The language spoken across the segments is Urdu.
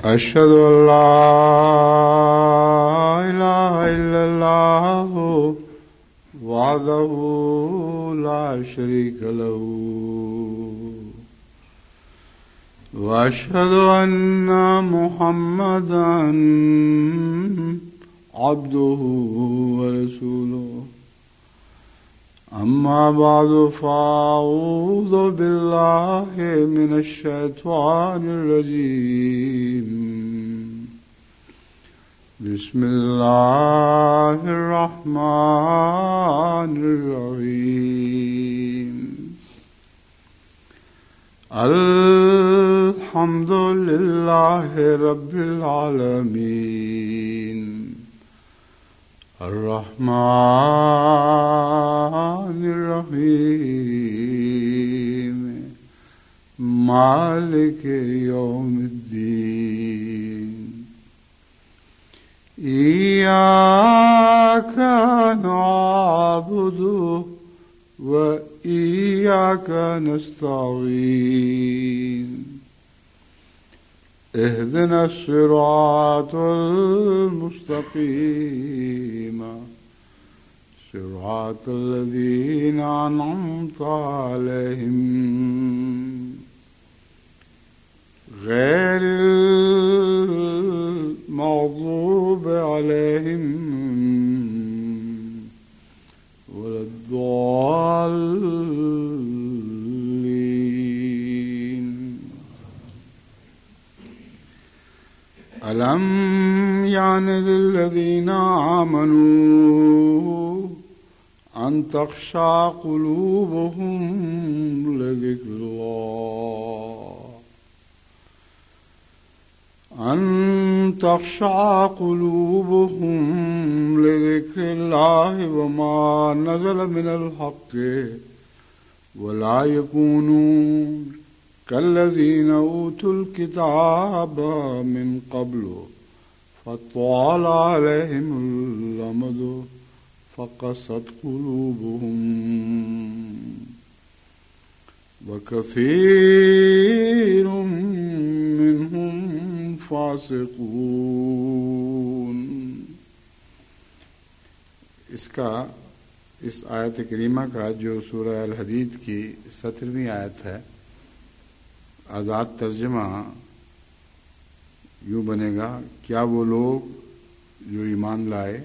أشهد أن لا إله إلا الله وحده لا شريك له وأشهد أن محمدا عبده ورسوله أما بعد فأعوذ بالله من الشيطان الرجيم بسم الله الرحمن الرحيم الحمد لله رب العالمين الرحمن الرحيم مالك يوم الدين إياك نعبد وإياك نستعين اهدنا الصراط المستقيم صراط الذين أنعمت عليهم غير المغضوب عليهم ولا الضالين ألم يعن للذين آمنوا أن تخشع قلوبهم لذكر الله أن تخشع قلوبهم لذكر الله وما نزل من الحق ولا يكونوا كالذين أوتوا الكتاب من قبل فطال عليهم الأمد فقست قلوبهم وكثير منهم فاسقون. اس آیت کریمہ کا جو سورہ الحدید کی 17ویں آیت ہے، آزاد ترجمہ یوں بنے گا: کیا وہ لوگ جو ایمان لائے.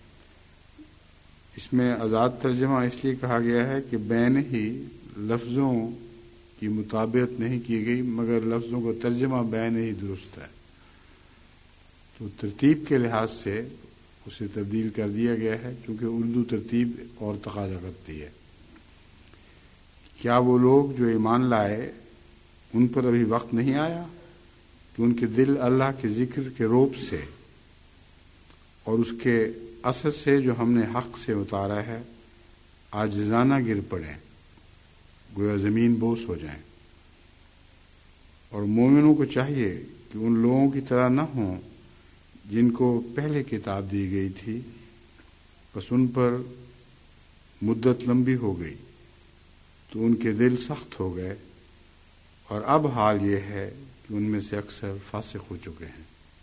اس میں آزاد ترجمہ اس لیے کہا گیا ہے کہ بین ہی لفظوں کی مطابقت نہیں کی گئی، مگر لفظوں کا ترجمہ بین ہی درست ہے، تو ترتیب کے لحاظ سے اسے تبدیل کر دیا گیا ہے، چونکہ اردو ترتیب اور تقاضا کرتی ہے. کیا وہ لوگ جو ایمان لائے ان پر ابھی وقت نہیں آیا کہ ان کے دل اللہ کے ذکر کے روب سے اور اس کے اثر سے جو ہم نے حق سے اتارا ہے عاجزانہ گر پڑیں، گویا زمین بوس ہو جائیں. اور مومنوں کو چاہیے کہ ان لوگوں کی طرح نہ ہوں جن کو پہلے کتاب دی گئی تھی، بس ان پر مدت لمبی ہو گئی تو ان کے دل سخت ہو گئے، اور اب حال یہ ہے کہ ان میں سے اکثر فاسق ہو چکے ہیں.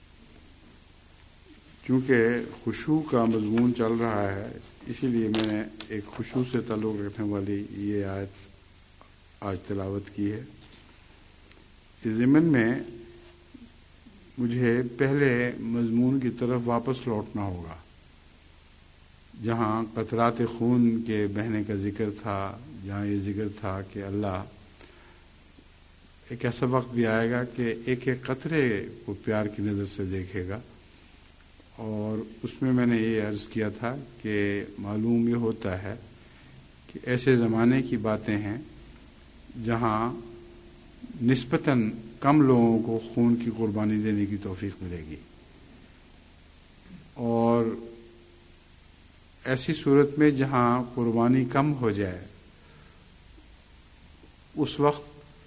چونکہ خشوع کا مضمون چل رہا ہے، اسی لیے میں نے ایک خشوع سے تعلق رکھنے والی یہ آیت آج تلاوت کی ہے. اس ضمن میں مجھے پہلے مضمون کی طرف واپس لوٹنا ہوگا، جہاں قطرات خون کے بہنے کا ذکر تھا، جہاں یہ ذکر تھا کہ اللہ ایک ایسا وقت بھی آئے گا کہ ایک ایک قطرے کو پیار کی نظر سے دیکھے گا. اور اس میں نے یہ عرض کیا تھا کہ معلوم یہ ہوتا ہے کہ ایسے زمانے کی باتیں ہیں جہاں نسبتاً کم لوگوں کو خون کی قربانی دینے کی توفیق ملے گی، اور ایسی صورت میں جہاں قربانی کم ہو جائے اس وقت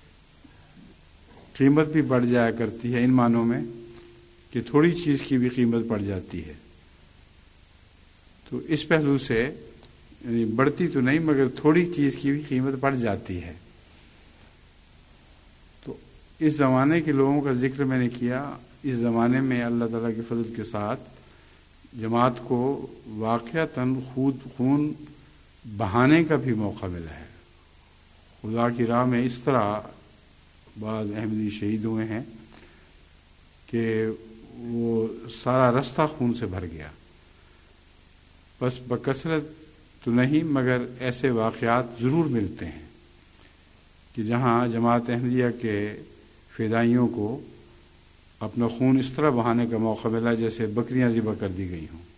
قیمت بھی بڑھ جایا کرتی ہے، ان معنوں میں کہ تھوڑی چیز کی بھی قیمت بڑھ جاتی ہے. تو اس پہلو سے یعنی بڑھتی تو نہیں مگر تھوڑی چیز کی بھی قیمت بڑھ جاتی ہے. تو اس زمانے کے لوگوں کا ذکر میں نے کیا. اس زمانے میں اللہ تعالیٰ کے فضل کے ساتھ جماعت کو واقعتاً خون بہانے کا بھی موقع ملا ہے. خدا کی راہ میں اس طرح بعض احمدی شہید ہوئے ہیں کہ وہ سارا رستہ خون سے بھر گیا. بس بکثرت تو نہیں مگر ایسے واقعات ضرور ملتے ہیں کہ جہاں جماعت احمدیہ کے فدائیوں کو اپنا خون اس طرح بہانے کا موقع ملا جیسے بکریاں ذبح کر دی گئی ہوں.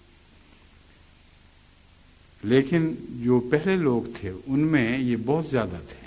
لیکن جو پہلے لوگ تھے ان میں یہ بہت زیادہ تھے.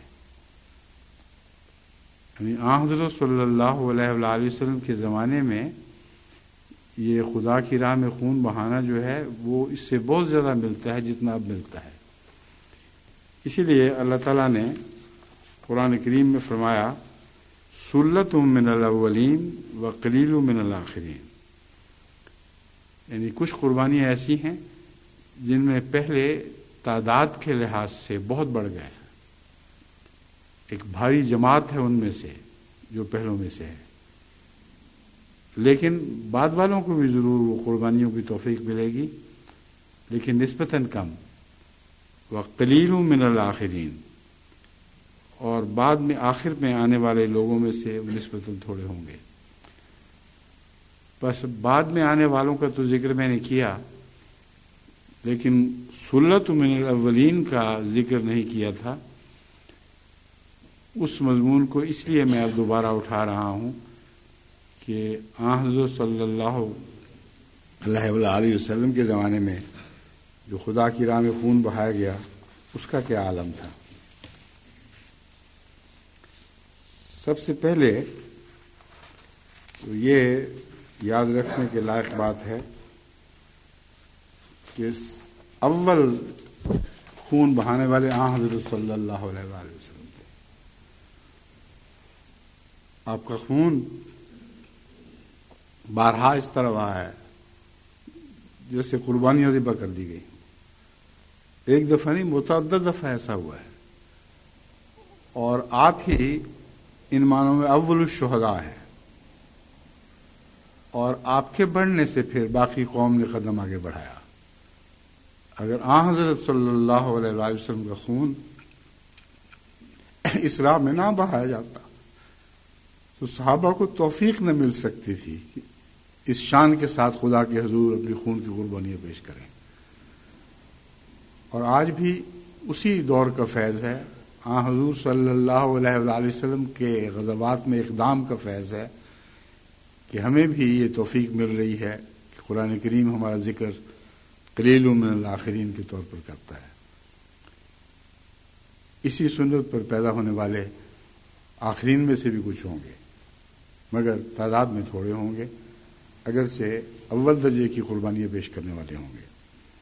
یعنی حضرت صلی اللہ علیہ وآلہ وسلم کے زمانے میں یہ خدا کی راہ میں خون بہانا جو ہے وہ اس سے بہت زیادہ ملتا ہے جتنا اب ملتا ہے. اسی لیے اللہ تعالیٰ نے قرآن کریم میں فرمایا سلۃ من الاولین وقلیل من الآخرین. یعنی کچھ قربانیاں ایسی ہیں جن میں پہلے تعداد کے لحاظ سے بہت بڑھ گئے ہیں. ایک بھاری جماعت ہے ان میں سے جو پہلوں میں سے ہے، لیکن بعد والوں کو بھی ضرور وہ قربانیوں کی توفیق ملے گی، لیکن نسبتاً کم. وقلیل من الآخرین، اور بعد میں آخر میں آنے والے لوگوں میں سے نسبتاً تھوڑے ہوں گے. بس بعد میں آنے والوں کا تو ذکر میں نے کیا، لیکن سلۃ من الاولین کا ذکر نہیں کیا تھا. اس مضمون کو اس لیے میں اب دوبارہ اٹھا رہا ہوں کہ حضرت صلی اللہ علیہ وآلہ وسلم کے زمانے میں جو خدا کی راہ میں خون بہایا گیا اس کا کیا عالم تھا. سب سے پہلے تو یہ یاد رکھنے کے لائق بات ہے کہ اول خون بہانے والے حضرت صلی اللہ علیہ وآلہ وسلم تھے. آپ کا خون بارہا اس طرح بہا ہے جیسے قربانیاں ذبح کر دی گئی. ایک دفعہ نہیں، متعدد دفعہ ایسا ہوا ہے، اور آپ ہی ان معنوں میں اول الشہداء ہیں، اور آپ کے بڑھنے سے پھر باقی قوم نے قدم آگے بڑھایا. اگر حضرت صلی اللہ علیہ وآلہ وسلم کا خون اس راہ میں نہ بہایا جاتا تو صحابہ کو توفیق نہ مل سکتی تھی کہ اس شان کے ساتھ خدا کے حضور اپنی خون کی قربانیاں پیش کریں. اور آج بھی اسی دور کا فیض ہے. حضور صلی اللہ علیہ وآلہ وسلم کے غزوات میں اقدام کا فیض ہے کہ ہمیں بھی یہ توفیق مل رہی ہے کہ قرآن کریم ہمارا ذکر قلیل من الآخرین کے طور پر کرتا ہے. اسی سنت پر پیدا ہونے والے آخرین میں سے بھی کچھ ہوں گے، مگر تعداد میں تھوڑے ہوں گے، اگرچہ اول درجے کی قربانیاں پیش کرنے والے ہوں گے.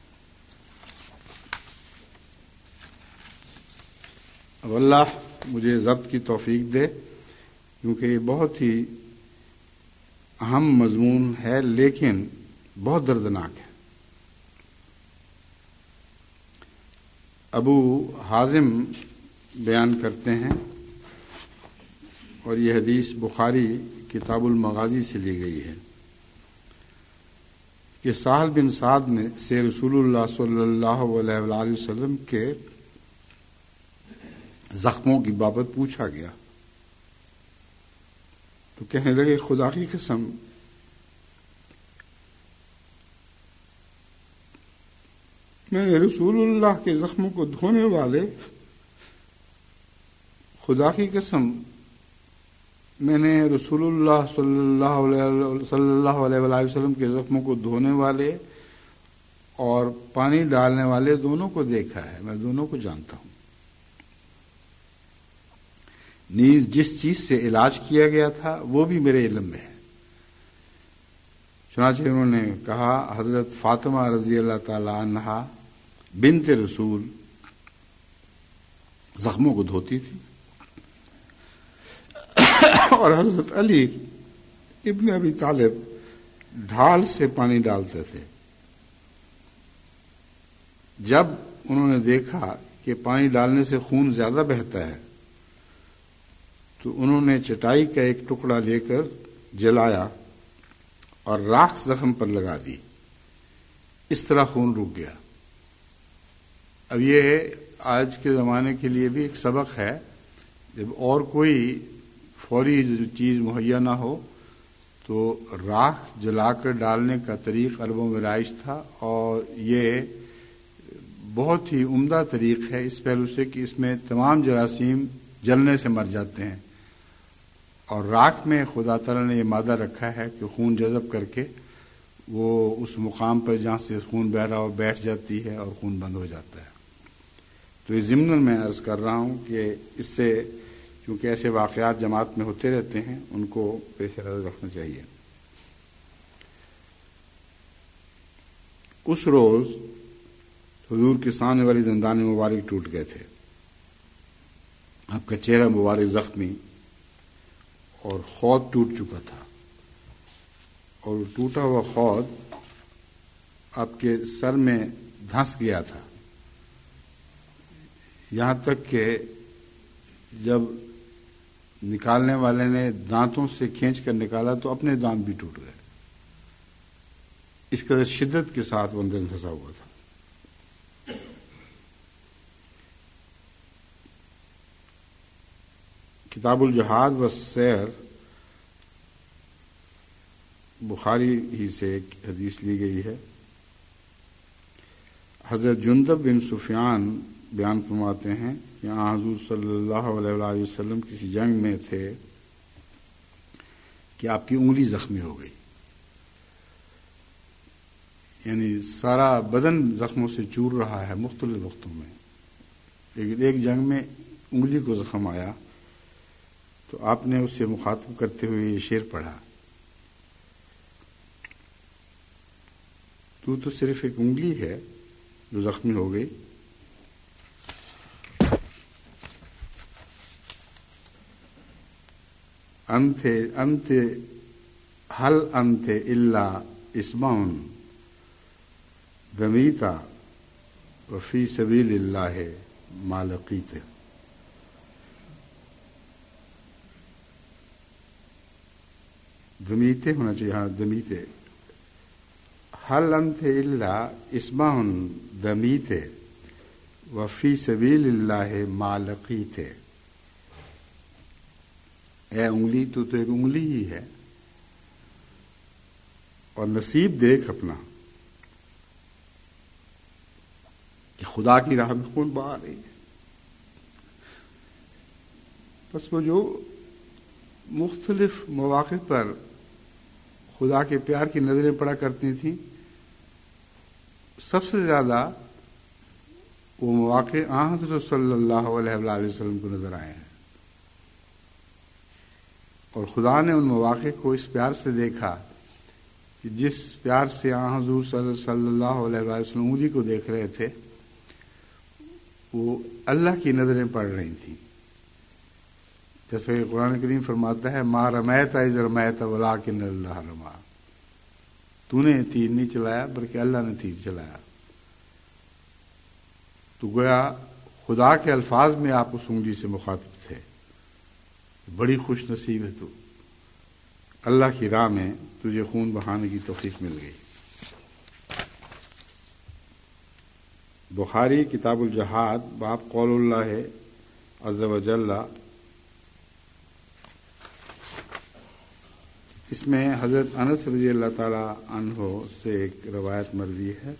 اب اللہ مجھے ضبط کی توفیق دے، کیونکہ یہ بہت ہی اہم مضمون ہے لیکن بہت دردناک ہے. ابو حازم بیان کرتے ہیں، اور یہ حدیث بخاری کتاب المغازی سے لی گئی ہے، کہ سہل بن سعد نے سے رسول اللہ صلی اللہ علیہ وآلہ وسلم کے زخموں کی بابت پوچھا گیا تو کہنے لگے خدا کی قسم میں نے رسول اللہ کے زخموں کو دھونے والے خدا کی قسم میں نے رسول اللہ صلی اللہ علیہ وآلہ وسلم کے زخموں کو دھونے والے اور پانی ڈالنے والے دونوں کو دیکھا ہے، میں دونوں کو جانتا ہوں. نیز جس چیز سے علاج کیا گیا تھا وہ بھی میرے علم میں ہے. چنانچہ انہوں نے کہا حضرت فاطمہ رضی اللہ تعالی عنہا بنت رسول زخموں کو دھوتی تھی، اور حضرت علی ابن ابی طالب ڈھال سے پانی ڈالتے تھے. جب انہوں نے دیکھا کہ پانی ڈالنے سے خون زیادہ بہتا ہے تو انہوں نے چٹائی کا ایک ٹکڑا لے کر جلایا اور راکھ زخم پر لگا دی، اس طرح خون رک گیا۔ اب یہ آج کے زمانے کے لیے بھی ایک سبق ہے، جب اور کوئی فوری چیز مہیا نہ ہو تو راکھ جلا کر ڈالنے کا طریق عربوں میں رائج تھا، اور یہ بہت ہی عمدہ طریق ہے اس پہلو سے کہ اس میں تمام جراثیم جلنے سے مر جاتے ہیں، اور راکھ میں خدا تعالیٰ نے یہ مادہ رکھا ہے کہ خون جذب کر کے وہ اس مقام پر جہاں سے خون بہ رہا ہو بیٹھ جاتی ہے اور خون بند ہو جاتا ہے۔ تو یہ ضمن میں عرض کر رہا ہوں کہ اس سے کیونکہ ایسے واقعات جماعت میں ہوتے رہتے ہیں، ان کو پیش نظر رکھنا چاہیے۔ اس روز حضور کے سامنے والی دندان مبارک ٹوٹ گئے تھے، آپ کا چہرہ مبارک زخمی اور خود ٹوٹ چکا تھا، اور ٹوٹا ہوا خود آپ کے سر میں دھنس گیا تھا، یہاں تک کہ جب نکالنے والے نے دانتوں سے کھینچ کر نکالا تو اپنے دانت بھی ٹوٹ گئے، اس قدر شدت کے ساتھ وہ اندر دھنسا ہوا تھا۔ کتاب الجہاد و سیر بخاری ہی سے ایک حدیث لی گئی ہے۔ حضرت جندب بن سفیان بیان فرماتے ہیں کہ حضور صلی اللہ علیہ وآلہ وسلم کسی جنگ میں تھے کہ آپ کی انگلی زخمی ہو گئی، یعنی سارا بدن زخموں سے چور رہا ہے مختلف وقتوں میں، لیکن ایک جنگ میں انگلی کو زخم آیا تو آپ نے اسے مخاطب کرتے ہوئے یہ شعر پڑھا، تو صرف ایک انگلی ہے جو زخمی ہو گئی، انت هل انت الا اسمع دمیتا وفی سبیل اللہ ما لقیت۔ دمیتے ہونا چاہیے، ہاں دمیتے، هل انت الا اسمع دمیت وفی سبیل اللہ ما لقیت۔ اے انگلی تو ایک انگلی ہی ہے، اور نصیب دیکھ اپنا کہ خدا کی راہ میں خون بہا رہی ہے۔ بس وہ جو مختلف مواقع پر خدا کے پیار کی نظریں پڑا کرتی تھیں، سب سے زیادہ وہ مواقع حضرت صلی اللہ علیہ وآلہ وسلم کو نظر آئے ہیں، اور خدا نے ان مواقع کو اس پیار سے دیکھا کہ جس پیار سے حضور صلی اللہ علیہ وسلم انگلی کو دیکھ رہے تھے، وہ اللہ کی نظریں پڑ رہی تھیں، جیسا کہ قرآن کریم فرماتا ہے ما رمیت اذ رمیت ولکن اللہ رمی، تو نے تیر نہیں چلایا بلکہ اللہ نے تیر چلایا۔ تو گویا خدا کے الفاظ میں آپ اس انگلی سے مخاطب تھے، بڑی خوش نصیب ہے تو، اللہ کی راہ میں تجھے خون بہانے کی توفیق مل گئی۔ بخاری کتاب الجہاد باب قول اللہ عز و جل، اس میں حضرت انس رضی اللہ تعالی عنہ سے ایک روایت مروی ہے۔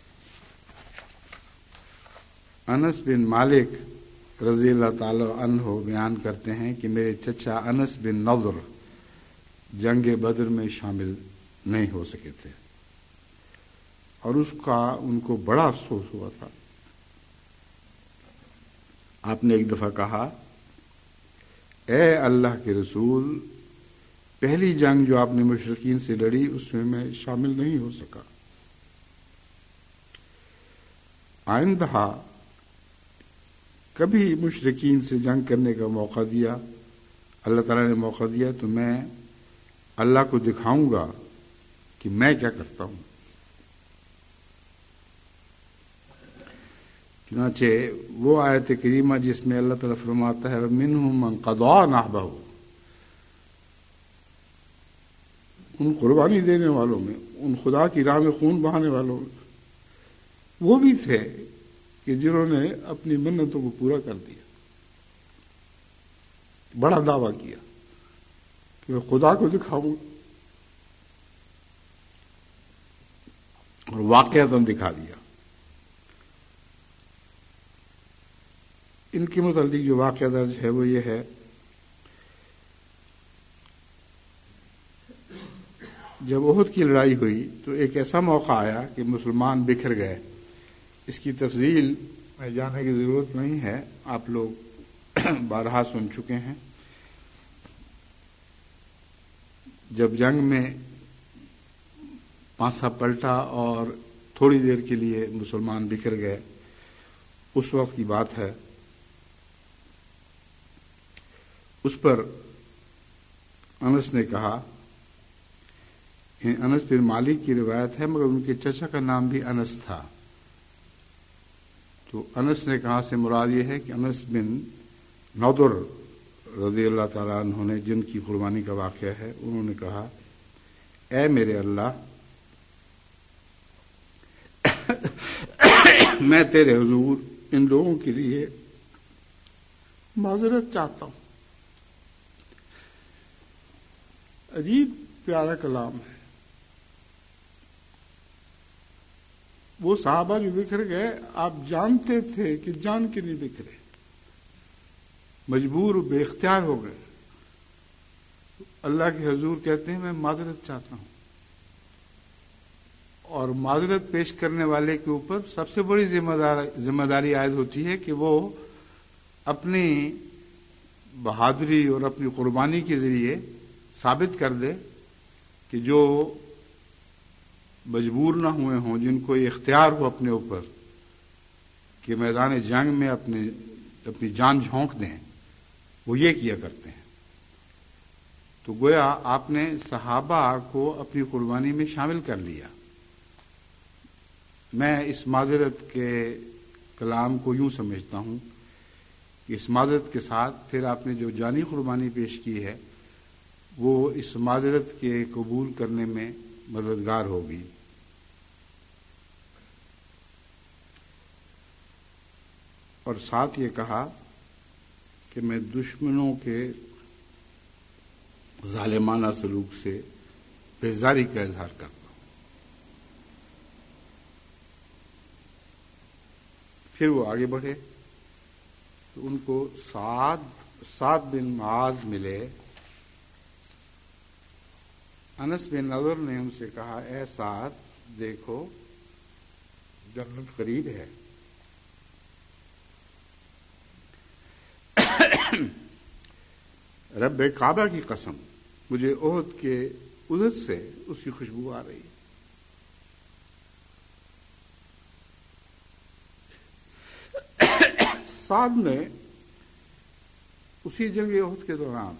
انس بن مالک رضی اللہ تعالی عنہ بیان کرتے ہیں کہ میرے چچا انس بن نضر جنگ بدر میں شامل نہیں ہو سکے تھے، اور اس کا ان کو بڑا افسوس ہوا تھا۔ آپ نے ایک دفعہ کہا، اے اللہ کے رسول، پہلی جنگ جو آپ نے مشرکین سے لڑی اس میں شامل نہیں ہو سکا، آئندہ کبھی مشرکین سے جنگ کرنے کا موقع دیا، اللہ تعالیٰ نے موقع دیا تو میں اللہ کو دکھاؤں گا کہ میں کیا کرتا ہوں۔ چنانچہ وہ آیت کریمہ جس میں اللہ تعالیٰ فرماتا ہے مِنْهُمْ مَنْ قَضَىٰ نَحْبَهُ، ان قربانی دینے والوں میں، ان خدا کی راہ میں خون بہانے والوں میں وہ بھی تھے کہ جنہوں نے اپنی منتوں کو پورا کر دیا، بڑا دعویٰ کیا کہ میں خدا کو دکھاؤں، اور واقعتاً دکھا دیا۔ ان کے متعلق جو واقعہ درج ہے وہ یہ ہے، جب احد کی لڑائی ہوئی تو ایک ایسا موقع آیا کہ مسلمان بکھر گئے۔ اس کی تفصیل میں جانے کی ضرورت نہیں ہے، آپ لوگ بارہا سن چکے ہیں۔ جب جنگ میں پانسا پلٹا اور تھوڑی دیر کے لیے مسلمان بکھر گئے، اس وقت کی بات ہے۔ اس پر انس نے کہا، انس بن مالک کی روایت ہے مگر ان کے چچا کا نام بھی انس تھا، تو انس نے کہا سے مراد یہ ہے کہ انس بن نضر رضی اللہ تعالیٰ عنہ نے، جن کی قربانی کا واقعہ ہے، انہوں نے کہا اے میرے اللہ، میں تیرے حضور ان لوگوں کے لیے معذرت چاہتا ہوں۔ عجیب پیارا کلام ہے۔ وہ صحابہ جو بکھر گئے، آپ جانتے تھے کہ جان کے نہیں بکھرے، مجبور بے اختیار ہو گئے، اللہ کے حضور کہتے ہیں میں معذرت چاہتا ہوں، اور معذرت پیش کرنے والے کے اوپر سب سے بڑی ذمہ داری عائد ہوتی ہے کہ وہ اپنی بہادری اور اپنی قربانی کے ذریعے ثابت کر دے کہ جو مجبور نہ ہوئے ہوں، جن کو یہ اختیار ہو اپنے اوپر کہ میدان جنگ میں اپنی جان جھونک دیں، وہ یہ کیا کرتے ہیں۔ تو گویا آپ نے صحابہ کو اپنی قربانی میں شامل کر لیا۔ میں اس معذرت کے کلام کو یوں سمجھتا ہوں کہ اس معذرت کے ساتھ پھر آپ نے جو جانی قربانی پیش کی ہے وہ اس معذرت کے قبول کرنے میں مددگار ہوگی۔ اور ساتھ یہ کہا کہ میں دشمنوں کے ظالمانہ سلوک سے بیزاری کا اظہار کرتا ہوں۔ پھر وہ آگے بڑھے تو ان کو سعد بن معاذ ملے۔ انس بن نضر نے ان سے کہا اے سعد، دیکھو جنت قریب ہے، رب کعبہ کی قسم مجھے احد کے ادھر سے اس کی خوشبو آ رہی ہے۔ سعد نے اسی جنگ احد کے دوران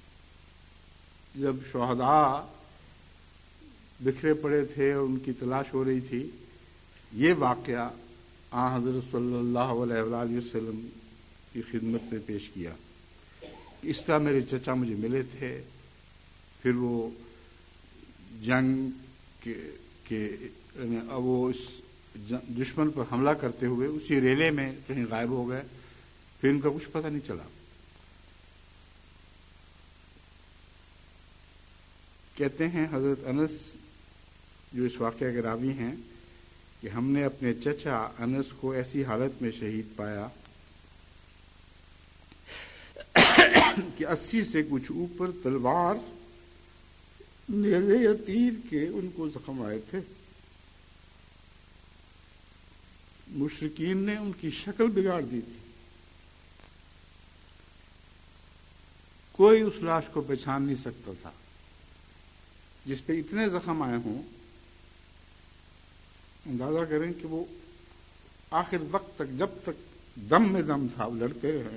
جب شہداء بکھرے پڑے تھے اور ان کی تلاش ہو رہی تھی، یہ واقعہ آن حضرت صلی اللہ علیہ وآلہ وسلم کی خدمت میں پیش کیا۔ اس طرح میرے چچا مجھے ملے تھے، پھر وہ جنگ کے وہ اس دشمن پر حملہ کرتے ہوئے اسی ریلے میں کہیں غائب ہو گئے، پھر ان کا کچھ پتہ نہیں چلا۔ کہتے ہیں حضرت انس جو اس واقعہ کے راوی ہیں کہ ہم نے اپنے چچا انس کو ایسی حالت میں شہید پایا کہ 80 سے کچھ اوپر تلوار، نیزے یا تیر کے ان کو زخم آئے تھے۔ مشرکین نے ان کی شکل بگاڑ دی تھی، کوئی اس لاش کو پہچان نہیں سکتا تھا۔ جس پہ اتنے زخم آئے ہوں، اندازہ کریں کہ وہ آخر وقت تک، جب تک دم میں دم تھا، وہ لڑتے رہے،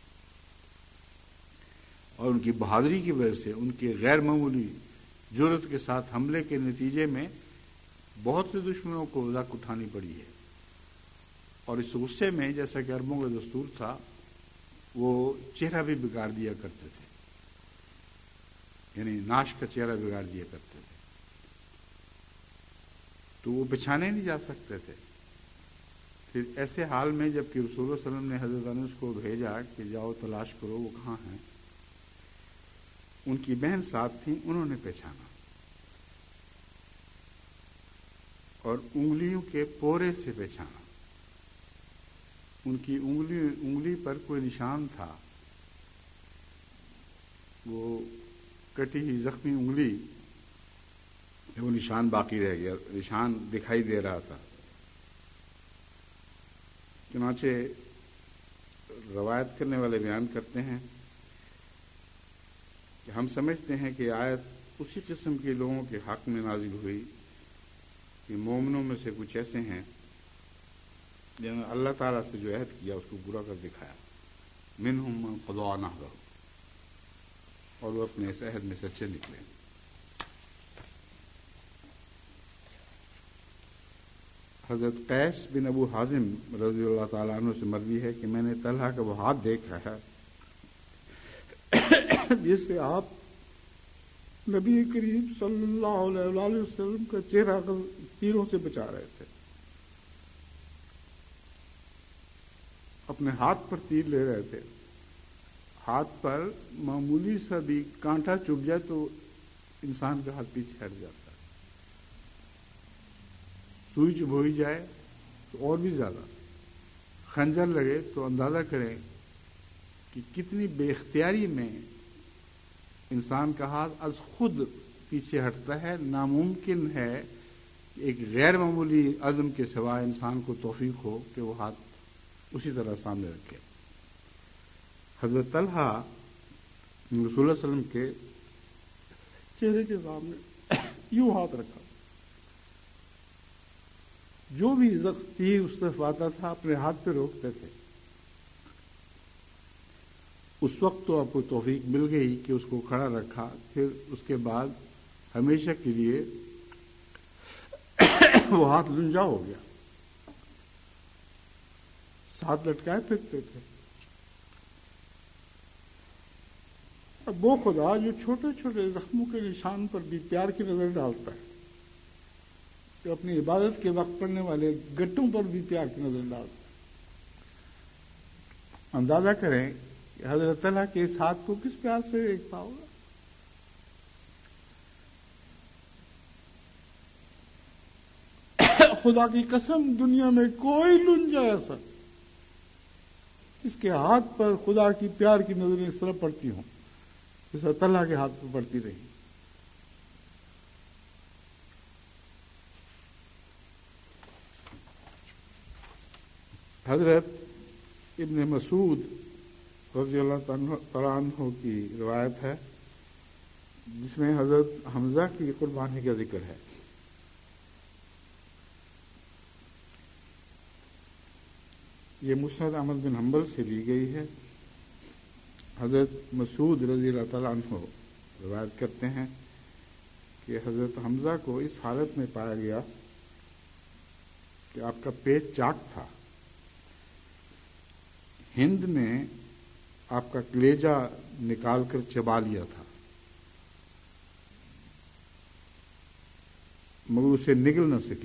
اور ان کی بہادری کی وجہ سے، ان کی غیر معمولی جرأت کے ساتھ حملے کے نتیجے میں بہت سے دشمنوں کو رزق اٹھانی پڑی ہے۔ اور اس غصے میں جیسا کہ عربوں کا دستور تھا وہ چہرہ بھی بگاڑ دیا کرتے تھے، یعنی ناش کا چہرہ بگاڑ دیا کرتے تھے، تو وہ پہچانے نہیں جا سکتے تھے۔ پھر ایسے حال میں جب کہ رسول اللہ صلی اللہ علیہ وسلم نے حضرت انس کو بھیجا کہ جاؤ تلاش کرو وہ کہاں ہیں، ان کی بہن ساتھ تھیں، انہوں نے پہچانا اور انگلیوں کے پورے سے پہچانا۔ ان کی انگلی پر کوئی نشان تھا، وہ کٹی ہوئی زخمی انگلی، وہ نشان باقی رہ گیا، نشان دکھائی دے رہا تھا۔ چنانچہ روایت کرنے والے بیان کرتے ہیں کہ ہم سمجھتے ہیں کہ آیت اسی قسم کے لوگوں کے حق میں نازل ہوئی کہ مومنوں میں سے کچھ ایسے ہیں جنہوں نے اللہ تعالیٰ سے جو عہد کیا اس کو پورا کر دکھایا، منہم من قضیٰ نحبہ، اور وہ اپنے اس عہد میں سچے نکلے۔ حضرت قیس بن ابو حازم رضی اللہ تعالیٰ عنہ سے مروی ہے کہ میں نے طلحہ کا وہ ہاتھ دیکھا ہے جس سے آپ نبی کریم صلی اللہ علیہ وسلم کا چہرہ تیروں سے بچا رہے تھے۔ اپنے ہاتھ پر تیر لے رہے تھے، ہاتھ پر معمولی سا بھی کانٹا چبھ جائے تو انسان کا ہاتھ پیچھے ہٹ جاتا ہے، سوئی چبھوئی جائے تو اور بھی زیادہ، خنجر لگے تو اندازہ کریں کہ کتنی بے اختیاری میں انسان کا ہاتھ از خود پیچھے ہٹتا ہے۔ ناممکن ہے کہ ایک غیر معمولی عزم کے سوا انسان کو توفیق ہو کہ وہ ہاتھ اسی طرح سامنے رکھے۔ حضرت طلحہ رسول اللہ صلی اللہ علیہ وسلم کے چہرے کے سامنے یوں ہاتھ رکھا، جو بھی تیر اس طرف آتا تھا اپنے ہاتھ پہ روکتے تھے۔ اس وقت تو آپ کو توفیق مل گئی کہ اس کو کھڑا رکھا، پھر اس کے بعد ہمیشہ کے لیے وہ ہاتھ لنجا ہو گیا، ساتھ لٹکائے پھرتے تھے۔ اب وہ خدا جو چھوٹے چھوٹے زخموں کے نشان پر بھی پیار کی نظر ڈالتا ہے، جو اپنی عبادت کے وقت پڑنے والے گٹوں پر بھی پیار کی نظر ڈالتا ہے، اندازہ کریں کہ حضرت طلحہ کے اس ہاتھ کو کس پیار سے دیکھتا ہوگا۔ خدا کی قسم دنیا میں کوئی لنجا ایسا جس کے ہاتھ پر خدا کی پیار کی نظریں اس طرح پڑتی ہوں جس طرح طلحہ کے ہاتھ پر پڑتی رہی۔ حضرت ابن مسعود رضی اللہ تعالیٰ عنہ کی روایت ہے جس میں حضرت حمزہ کی قربانی کا ذکر ہے۔ یہ مسند احمد بن حنبل سے لی گئی ہے۔ حضرت مسعود رضی اللہ تعالیٰ عنہ روایت کرتے ہیں کہ حضرت حمزہ کو اس حالت میں پایا گیا کہ آپ کا پیٹ چاک تھا، ہند میں آپ کا کلیجہ نکال کر چبا لیا تھا، مگر اسے نگل نہ سکی۔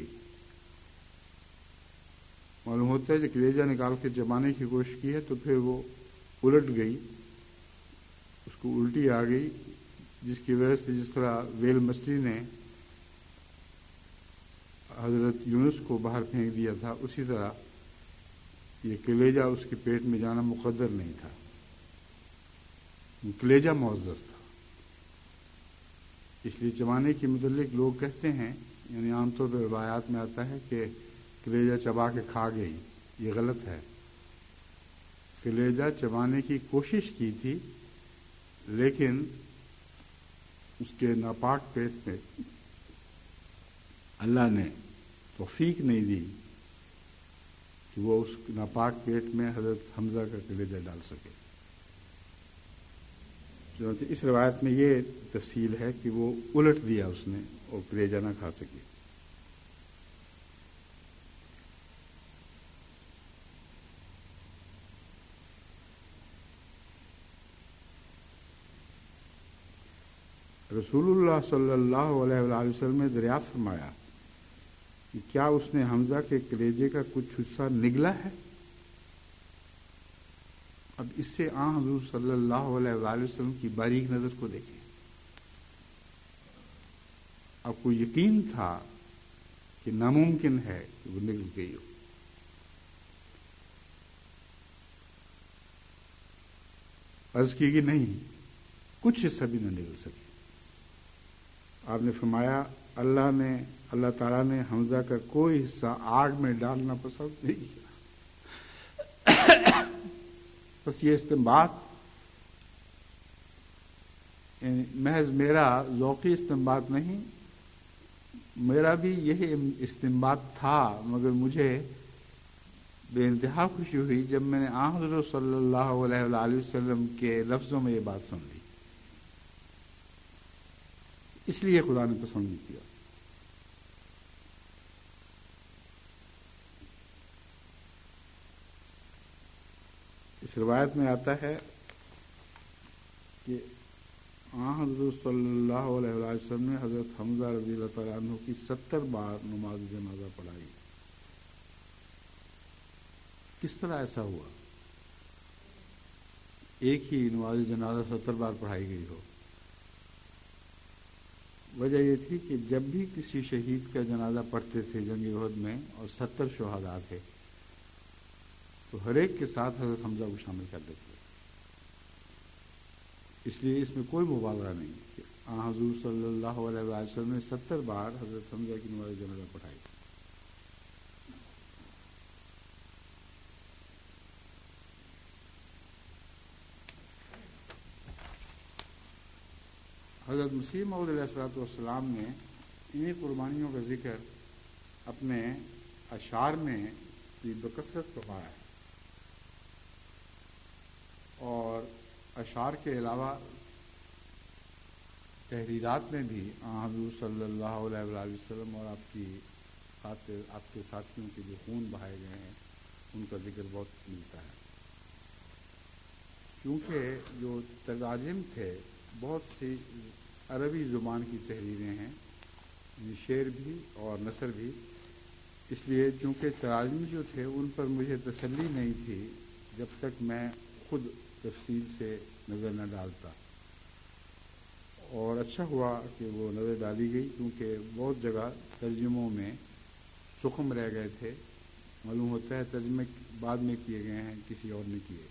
معلوم ہوتا ہے کہ کلیجہ نکال کے چبانے کی کوشش کی ہے تو پھر وہ الٹ گئی، اس کو الٹی آ گئی، جس کی وجہ سے جس طرح ویل مچھلی نے حضرت یونس کو باہر پھینک دیا تھا، اسی طرح یہ کلیجہ اس کے پیٹ میں جانا مقدر نہیں تھا، کلیجہ معزز تھا۔ اس لیے چبانے کے متعلق لوگ کہتے ہیں، یعنی عام طور پر روایات میں آتا ہے کہ کلیجہ چبا کے کھا گئی، یہ غلط ہے۔ کلیجہ چبانے کی کوشش کی تھی لیکن اس کے ناپاک پیٹ میں اللہ نے توفیق نہیں دی کہ وہ اس ناپاک پیٹ میں حضرت حمزہ کا کلیجہ ڈال سکے۔ چنانچہ اس روایت میں یہ تفصیل ہے کہ وہ الٹ دیا اس نے اور کلیجہ نہ کھا سکے۔ رسول اللہ صلی اللہ علیہ وآلہ وسلم نے دریافت فرمایا کہ کیا اس نے حمزہ کے کلیجے کا کچھ حصہ نگلا ہے؟ اب اس سے حضور صلی اللہ علیہ وآلہ وسلم کی باریک نظر کو دیکھیں. آپ کو یقین تھا کہ ناممکن ہے کہ وہ نگل گئی ہو. عرض کی کہ نہیں، کچھ حصہ بھی نہ نگل سکے. آپ نے فرمایا اللہ تعالیٰ نے حمزہ کا کوئی حصہ آگ میں ڈالنا پسند نہیں کیا. بس یہ استنباط محض میرا ذوقی استنباط نہیں، میرا بھی یہی استنباط تھا، مگر مجھے بے انتہا خوشی ہوئی جب میں نے حضرت صلی اللہ علیہ وآلہ وسلم کے لفظوں میں یہ بات سن لی. اس لیے خدا نے پسند نہیں کیا. اس روایت میں آتا ہے کہ حضرت صلی اللہ علیہ وآلہ وسلم نے حضرت حمزہ رضی اللہ تعالیٰ عنہ کی 70 بار نماز جنازہ پڑھائی. کس طرح ایسا ہوا ایک ہی نماز جنازہ 70 بار پڑھائی گئی ہو؟ وجہ یہ تھی کہ جب بھی کسی شہید کا جنازہ پڑھتے تھے جنگ احد میں، اور 70 شہداء تھے، تو ہر ایک کے ساتھ حضرت حمزہ کو شامل کر دیتے. اس لیے اس میں کوئی مبالغہ نہیں کہ حضور صلی اللہ علیہ وسلم نے 70 بار حضرت حمزہ کی نماز جنازہ پڑھائی. حضرت مسیح موعود علیہ الصلوۃ والسلام نے انہی قربانیوں کا ذکر اپنے اشعار میں بھی بکثرت فرمایا ہے، اور اشعار کے علاوہ تحریرات میں بھی حضور صلی اللہ علیہ وآلہ وسلم اور آپ کی خاطر آپ کے ساتھیوں کے جو خون بہائے گئے ہیں ان کا ذکر بہت ملتا ہے. کیونکہ جو تراجم تھے بہت سی عربی زبان کی تحریریں ہیں، شعر بھی اور نثر بھی، اس لیے چونکہ تراجم جو تھے ان پر مجھے تسلی نہیں تھی جب تک میں خود تفصیل سے نظر نہ ڈالتا. اور اچھا ہوا کہ وہ نظر ڈالی گئی، کیونکہ بہت جگہ ترجموں میں سخم رہ گئے تھے. معلوم ہوتا ہے ترجمے بعد میں کیے گئے ہیں، کسی اور نے کیے.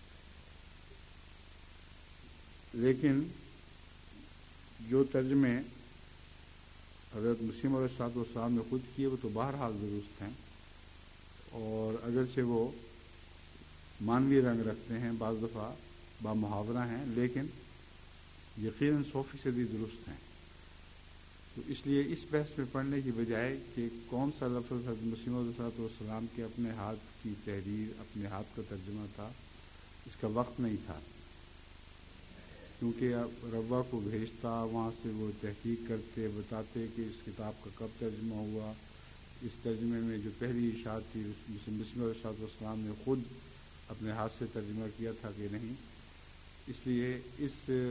لیکن جو ترجمے حضرت مسیح علیہ الصلوۃ والسلام نے خود کیے وہ تو بہرحال درست ہیں، اور اگرچہ وہ مانوی رنگ رکھتے ہیں، بعض دفعہ با محاورہ ہیں، لیکن یقیناً 100% درست ہیں. تو اس لیے اس بحث میں پڑھنے کی بجائے کہ کون سا لفظ حضرت مسیح علیہ الصلوۃ والسلام کے اپنے ہاتھ کی تحریر، اپنے ہاتھ کا ترجمہ تھا، اس کا وقت نہیں تھا. کیونکہ روا کو بھیجتا، وہاں سے وہ تحقیق کرتے، بتاتے کہ اس کتاب کا کب ترجمہ ہوا، اس ترجمے میں جو پہلی اشاعت تھی مسیح علیہ السلام نے خود اپنے ہاتھ سے ترجمہ کیا تھا کہ نہیں. اس لیے اس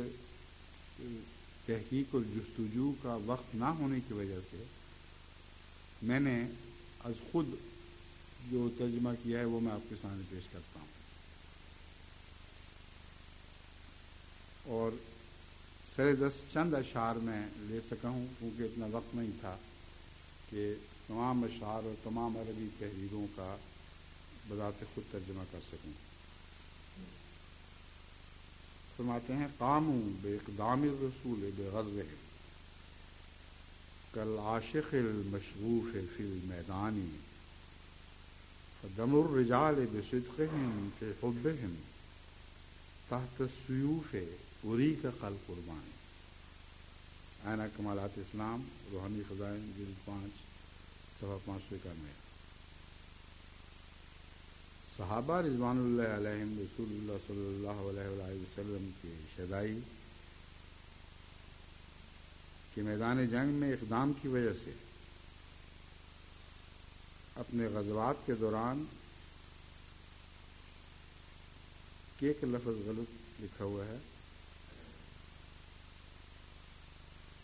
تحقیق اور جستجو کا وقت نہ ہونے کی وجہ سے میں نے از خود جو ترجمہ کیا ہے وہ میں آپ کے سامنے پیش کرتا ہوں. اور سر دست چند اشعار میں لے سکا ہوں، کیونکہ اتنا وقت نہیں تھا کہ تمام اشعار اور تمام عربی تحریروں کا بذات خود ترجمہ کر سکوں. فرماتے ہیں قاموا باقدام الرسول بغزوہ کالعاشق المشغوف فی المیدان فدم الرجال بصدقهم فی حبهم تحت السیوف اریک قربان. آئینہ کمالات اسلام، روحانی خزائن، جلد 5 صفحہ 591. صحابہ رضوان اللہ علیہم رسول اللہ صلی اللہ علیہ وآلہ وسلم کی شہدائی کے میدان جنگ میں اقدام کی وجہ سے اپنے غزوات کے دوران ایک لفظ غلط لکھا ہوا ہے،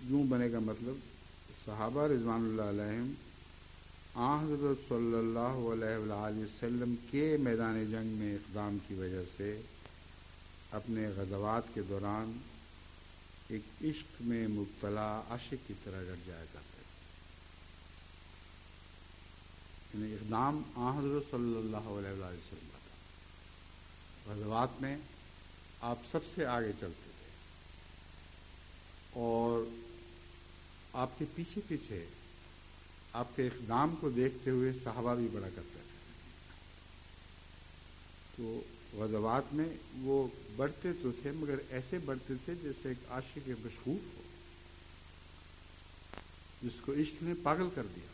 یوں بنے گا مطلب صحابہ رضوان اللہ علیہم حضرت صلی اللہ علیہ وآلہ وسلم کے میدان جنگ میں اقدام کی وجہ سے اپنے غزوات کے دوران ایک عشق میں مبتلا عاشق کی طرح ڈٹ جایا کرتے تھے. یعنی اقدام حضرت صلی اللہ علیہ وآلہ وسلم کا تھا. غزوات میں آپ سب سے آگے چلتے تھے اور آپ کے پیچھے پیچھے آپ کے اقدام کو دیکھتے ہوئے صحابہ بھی بڑا کرتے تھے. تو غزوات میں وہ بڑھتے تو تھے مگر ایسے بڑھتے تھے جیسے ایک عاشق مشغوف ہو جس کو عشق نے پاگل کر دیا.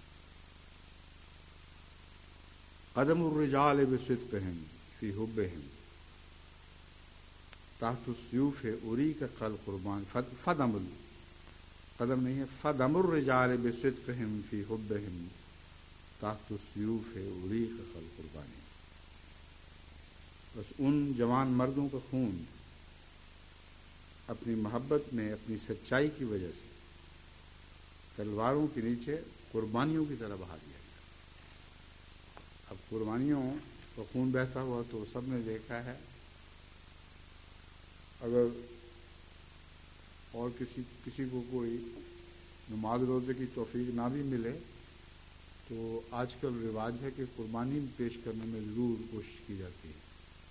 قدم الرجال بصدقہم فی حبہم تحت السیوف اریک قل قربان فدم قدم نہیں ہے فدم الرجال بصدقہم فی حبہم تحت السیوف اریک قل قربانی. بس ان جوان مردوں کا خون اپنی محبت میں اپنی سچائی کی وجہ سے تلواروں کے نیچے قربانیوں کی طرح بہا دیا گیا. اب قربانیوں کا خون بہتا ہوا تو سب نے دیکھا ہے. اگر اور کسی کو کوئی نماز روزے کی توفیق نہ بھی ملے تو آج کل رواج ہے کہ قربانی پیش کرنے میں ضرور کوشش کی جاتی ہے.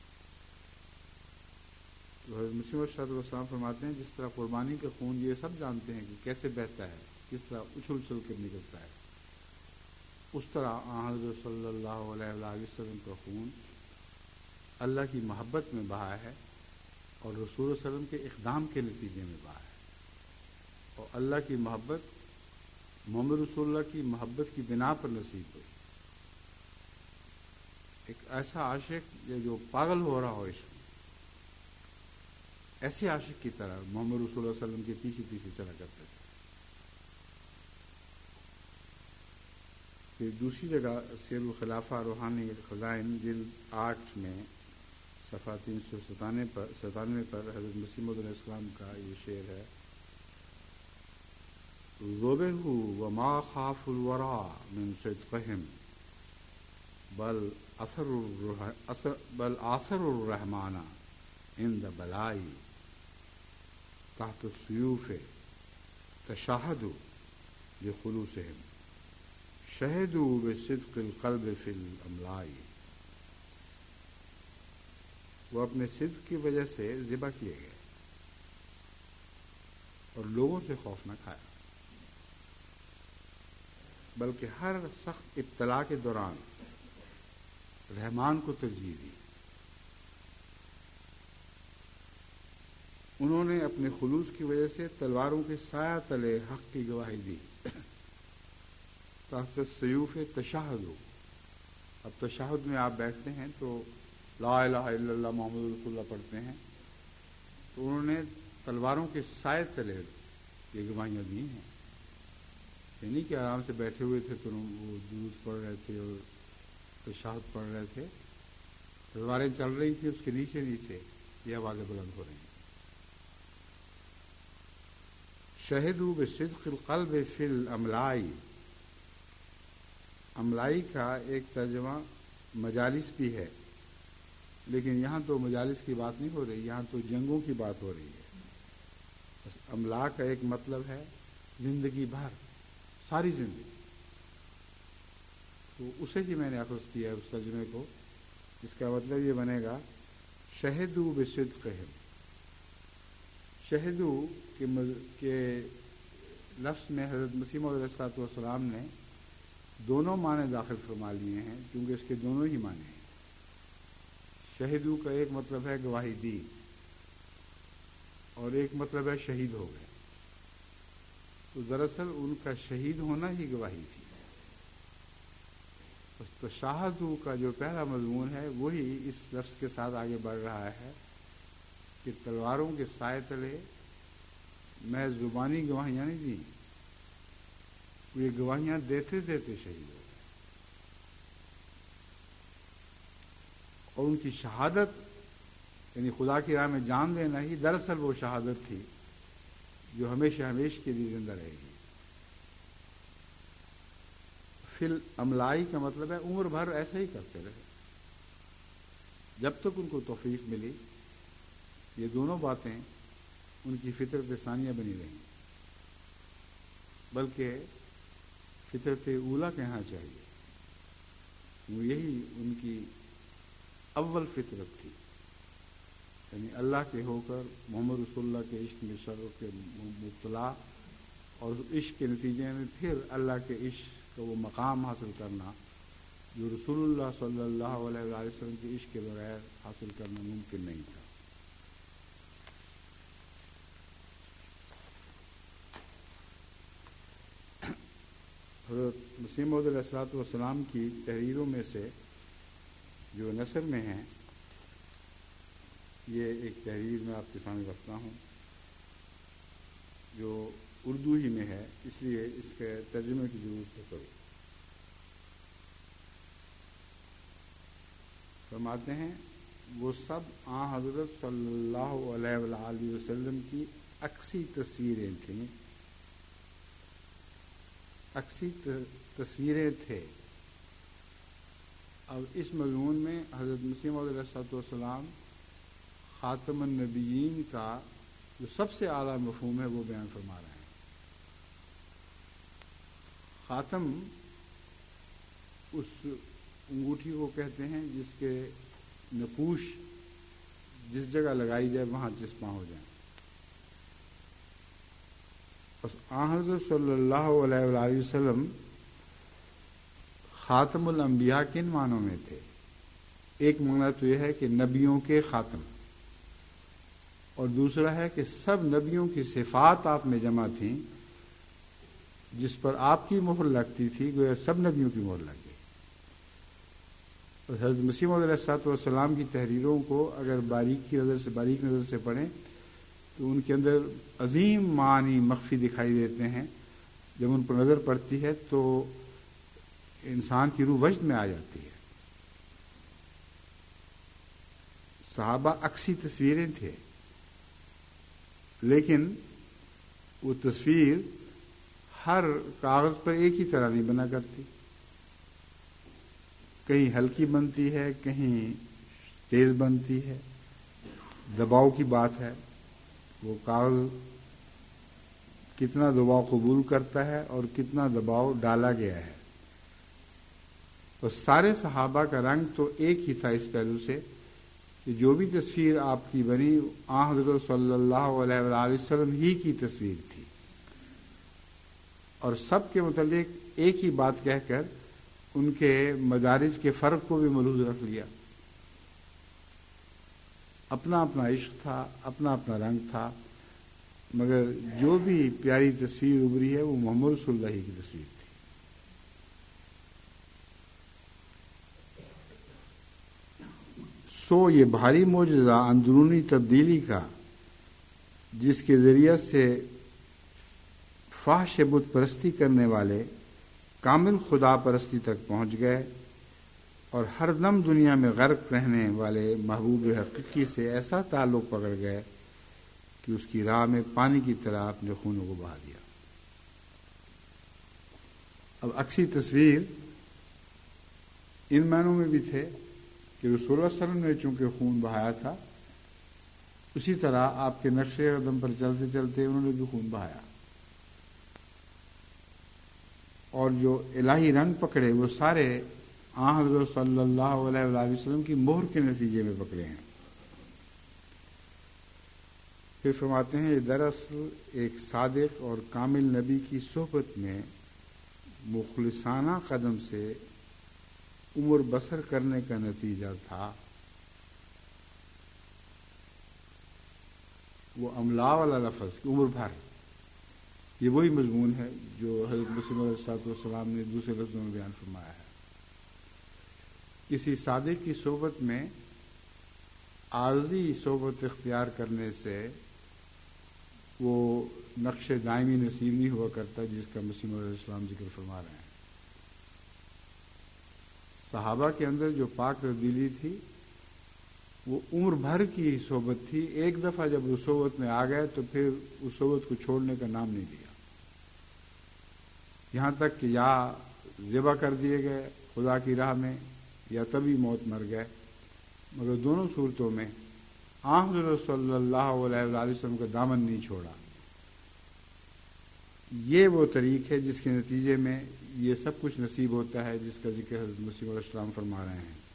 تو حضرت مسیح موعود صلی اللہ علیہ وسلم فرماتے ہیں جس طرح قربانی کا خون یہ سب جانتے ہیں کہ کیسے بہتا ہے, کس طرح اچھل اچھل کر نکلتا ہے, اس طرح حضرت صلی اللہ علیہ وآلہ وسلم کا خون اللہ کی محبت میں بہا ہے اور رسول صلی اللہ علیہ وسلم کے اقدام کے نتیجے میں بہا ہے. اور اللہ کی محبت محمد رسول اللہ کی محبت کی بنا پر نصیب ہوئی. ایک ایسا عاشق جو پاگل ہو رہا ہو عشق, ایسے عاشق کی طرح محمد رسول اللہ علیہ وسلم کے پیچھے پیچھے چلا کرتے تھے. پھر دوسری جگہ سیر الخلافہ روحانی خزائن جلد 8 میں صفحہ 397 پر حضرت مسیح موعود علیہ السلام کا یہ شعر ہے: ذبحوا وما خاف الورى من صدقهم بل آثر الرحمن عند بلائی تحت السیوف تشاہدوا بخلوصہم شہدوا بصدق القلب فی الاملائی. وہ اپنے صدق کی وجہ سے ذبح کیے گئے اور لوگوں سے خوف نہ کھایا, بلکہ ہر سخت ابتلا کے دوران رحمان کو ترجیح دی. انہوں نے اپنے خلوص کی وجہ سے تلواروں کے سایہ تلے حق کی گواہی دی. تحت السیوف تشہدوا. اب تشہد میں آپ بیٹھتے ہیں تو لا الہ الا اللہ محمد رسول اللہ پڑھتے ہیں, تو انہوں نے تلواروں کے سائے تلے یہ گواہیاں دی ہیں. یعنی کہ آرام سے بیٹھے ہوئے تھے تو وہ درود پڑھ رہے تھے اور تشہد پڑھ رہے تھے, تلواریں چل رہی تھیں اس کے نیچے نیچے یہ آوازیں بلند ہو رہی ہیں. شہدوا بصدق القلب فی الاملائی. املائی کا ایک ترجمہ مجالس بھی ہے, لیکن یہاں تو مجالس کی بات نہیں ہو رہی, یہاں تو جنگوں کی بات ہو رہی ہے. بس املا کا ایک مطلب ہے زندگی بھر, ساری زندگی. تو اسے ہی میں نے اخذ کیا ہے اس ترجمے کو. اس کا مطلب یہ بنے گا شہدوا بصدقہم. شہدوا کے لفظ میں حضرت مسیح موعود علیہ الصلوۃ والسلام نے دونوں معنی داخل فرما لیے ہیں, کیونکہ اس کے دونوں ہی معنی ہیں. شہدوا کا ایک مطلب ہے گواہی دی اور ایک مطلب ہے شہید ہو گئے. تو دراصل ان کا شہید ہونا ہی گواہی تھی. تو تشہدوا کا جو پہلا مضمون ہے وہی اس لفظ کے ساتھ آگے بڑھ رہا ہے کہ تلواروں کے سائے تلے میں زبانی گواہیاں نہیں دیں, یہ گواہیاں دیتے دیتے شہید ہو گئے. اور ان کی شہادت یعنی خدا کی راہ میں جان دینا ہی دراصل وہ شہادت تھی جو ہمیشہ ہمیشہ کے لیے زندہ رہے گی. فی الاملائی کا مطلب ہے عمر بھر ایسا ہی کرتے رہے جب تک ان کو توفیق ملی. یہ دونوں باتیں ان کی فطرت ثانیہ بنی رہیں، بلکہ فطرت اولا کہنا چاہیے. وہ یہی ان کی اول فطرت تھی، یعنی اللہ کے ہو کر محمد رسول اللہ کے عشق میں شرف کے مبتلا، اور عشق کے نتیجے میں پھر اللہ کے عشق کا وہ مقام حاصل کرنا جو رسول اللہ صلی اللہ علیہ وسلم کے عشق کے بغیر حاصل کرنا ممکن نہیں تھا. حضرت مسیح موعود علیہ الصلوۃ والسلام کی تحریروں میں سے جو نثر میں ہیں، یہ ایک تحریر میں آپ کے سامنے رکھتا ہوں جو اردو ہی میں ہے، اس لیے اس کے ترجمے کی ضرورت ہے. کرو فرماتے ہیں وہ سب حضرت صلی اللہ علیہ وآلہ وسلم کی عکسی تصویریں تھیں، عکسی تصویریں تھے. اب اس مضمون میں حضرت مسیح موعود علیہ السلام خاتم النبیین کا جو سب سے اعلیٰ مفہوم ہے وہ بیان فرما رہے ہیں. خاتم اس انگوٹھی کو کہتے ہیں جس کے نقوش جس جگہ لگائی جائے وہاں چسپاں ہو جائیں. بس حضرت صلی اللہ علیہ وآلہ وسلم خاتم الانبیاء کن معنوں میں تھے؟ ایک معنی تو یہ ہے کہ نبیوں کے خاتم، اور دوسرا ہے کہ سب نبیوں کی صفات آپ میں جمع تھیں، جس پر آپ کی مہر لگتی تھی، گویا سب نبیوں کی مہر لگ گئی. حضرت مسیح موعود علیہ السلام کی تحریروں کو اگر باریک نظر سے پڑھیں تو ان کے اندر عظیم معنی مخفی دکھائی دیتے ہیں. جب ان پر نظر پڑتی ہے تو انسان کی روح وجد میں آ جاتی ہے. صحابہ عکسی تصویریں تھے، لیکن وہ تصویر ہر کاغذ پر ایک ہی طرح نہیں بنا کرتی. کہیں ہلکی بنتی ہے، کہیں تیز بنتی ہے. دباؤ کی بات ہے، وہ کاغذ کتنا دباؤ قبول کرتا ہے اور کتنا دباؤ ڈالا گیا ہے. اور سارے صحابہ کا رنگ تو ایک ہی تھا اس پہلو سے کہ جو بھی تصویر آپ کی بنی حضرت صلی اللہ علیہ وآلہ وسلم ہی کی تصویر تھی، اور سب کے متعلق ایک ہی بات کہہ کر ان کے مدارج کے فرق کو بھی ملحوظ رکھ لیا. اپنا اپنا عشق تھا، اپنا اپنا رنگ تھا، مگر جو بھی پیاری تصویر ابھری ہے وہ محمد رسول اللہ کی تصویر تھی. سو یہ بھاری معجزہ اندرونی تبدیلی کا، جس کے ذریعے سے فحش بت پرستی کرنے والے کامل خدا پرستی تک پہنچ گئے، اور ہر دم دنیا میں غرق رہنے والے محبوب حقیقی سے ایسا تعلق پکڑ گئے کہ اس کی راہ میں پانی کی طرح اپنے خونوں کو بہا دیا. اب عکسی تصویر ان معنوں میں بھی تھے کہ رسول اللہ صلی اللہ علیہ وسلم نے چونکہ خون بہایا تھا، اسی طرح آپ کے نقش قدم پر چلتے چلتے انہوں نے بھی خون بہایا، اور جو الہی رنگ پکڑے وہ سارے حضرت صلی اللہ علیہ وآلہ وسلم کی مہر کے نتیجے میں پکڑے ہیں. پھر فرماتے ہیں یہ دراصل ایک صادق اور کامل نبی کی صحبت میں مخلصانہ قدم سے عمر بسر کرنے کا نتیجہ تھا. وہ املا والا لفظ عمر بھر، یہ وہی مضمون ہے جو حضرت مسیح علیہ السلام نے دوسرے لفظوں میں بیان فرمایا ہے. کسی صادق کی صحبت میں عارضی صحبت اختیار کرنے سے وہ نقش دائمی نصیب نہیں ہوا کرتا جس کا مسیح علیہ السلام ذکر فرما رہے ہیں. صحابہ کے اندر جو پاک تبدیلی تھی وہ عمر بھر کی صحبت تھی. ایک دفعہ جب اس صحبت میں آ گئے تو پھر اس صحبت کو چھوڑنے کا نام نہیں لیا، یہاں تک کہ یا ذبح کر دیے گئے خدا کی راہ میں یا تبھی موت مر گئے. مگر دونوں صورتوں میں حضرت صلی اللہ علیہ وآلہ وسلم کا دامن نہیں چھوڑا. یہ وہ طریق ہے جس کے نتیجے میں یہ سب کچھ نصیب ہوتا ہے جس کا ذکر حضرت مسیح علیہ السلام فرما رہے ہیں.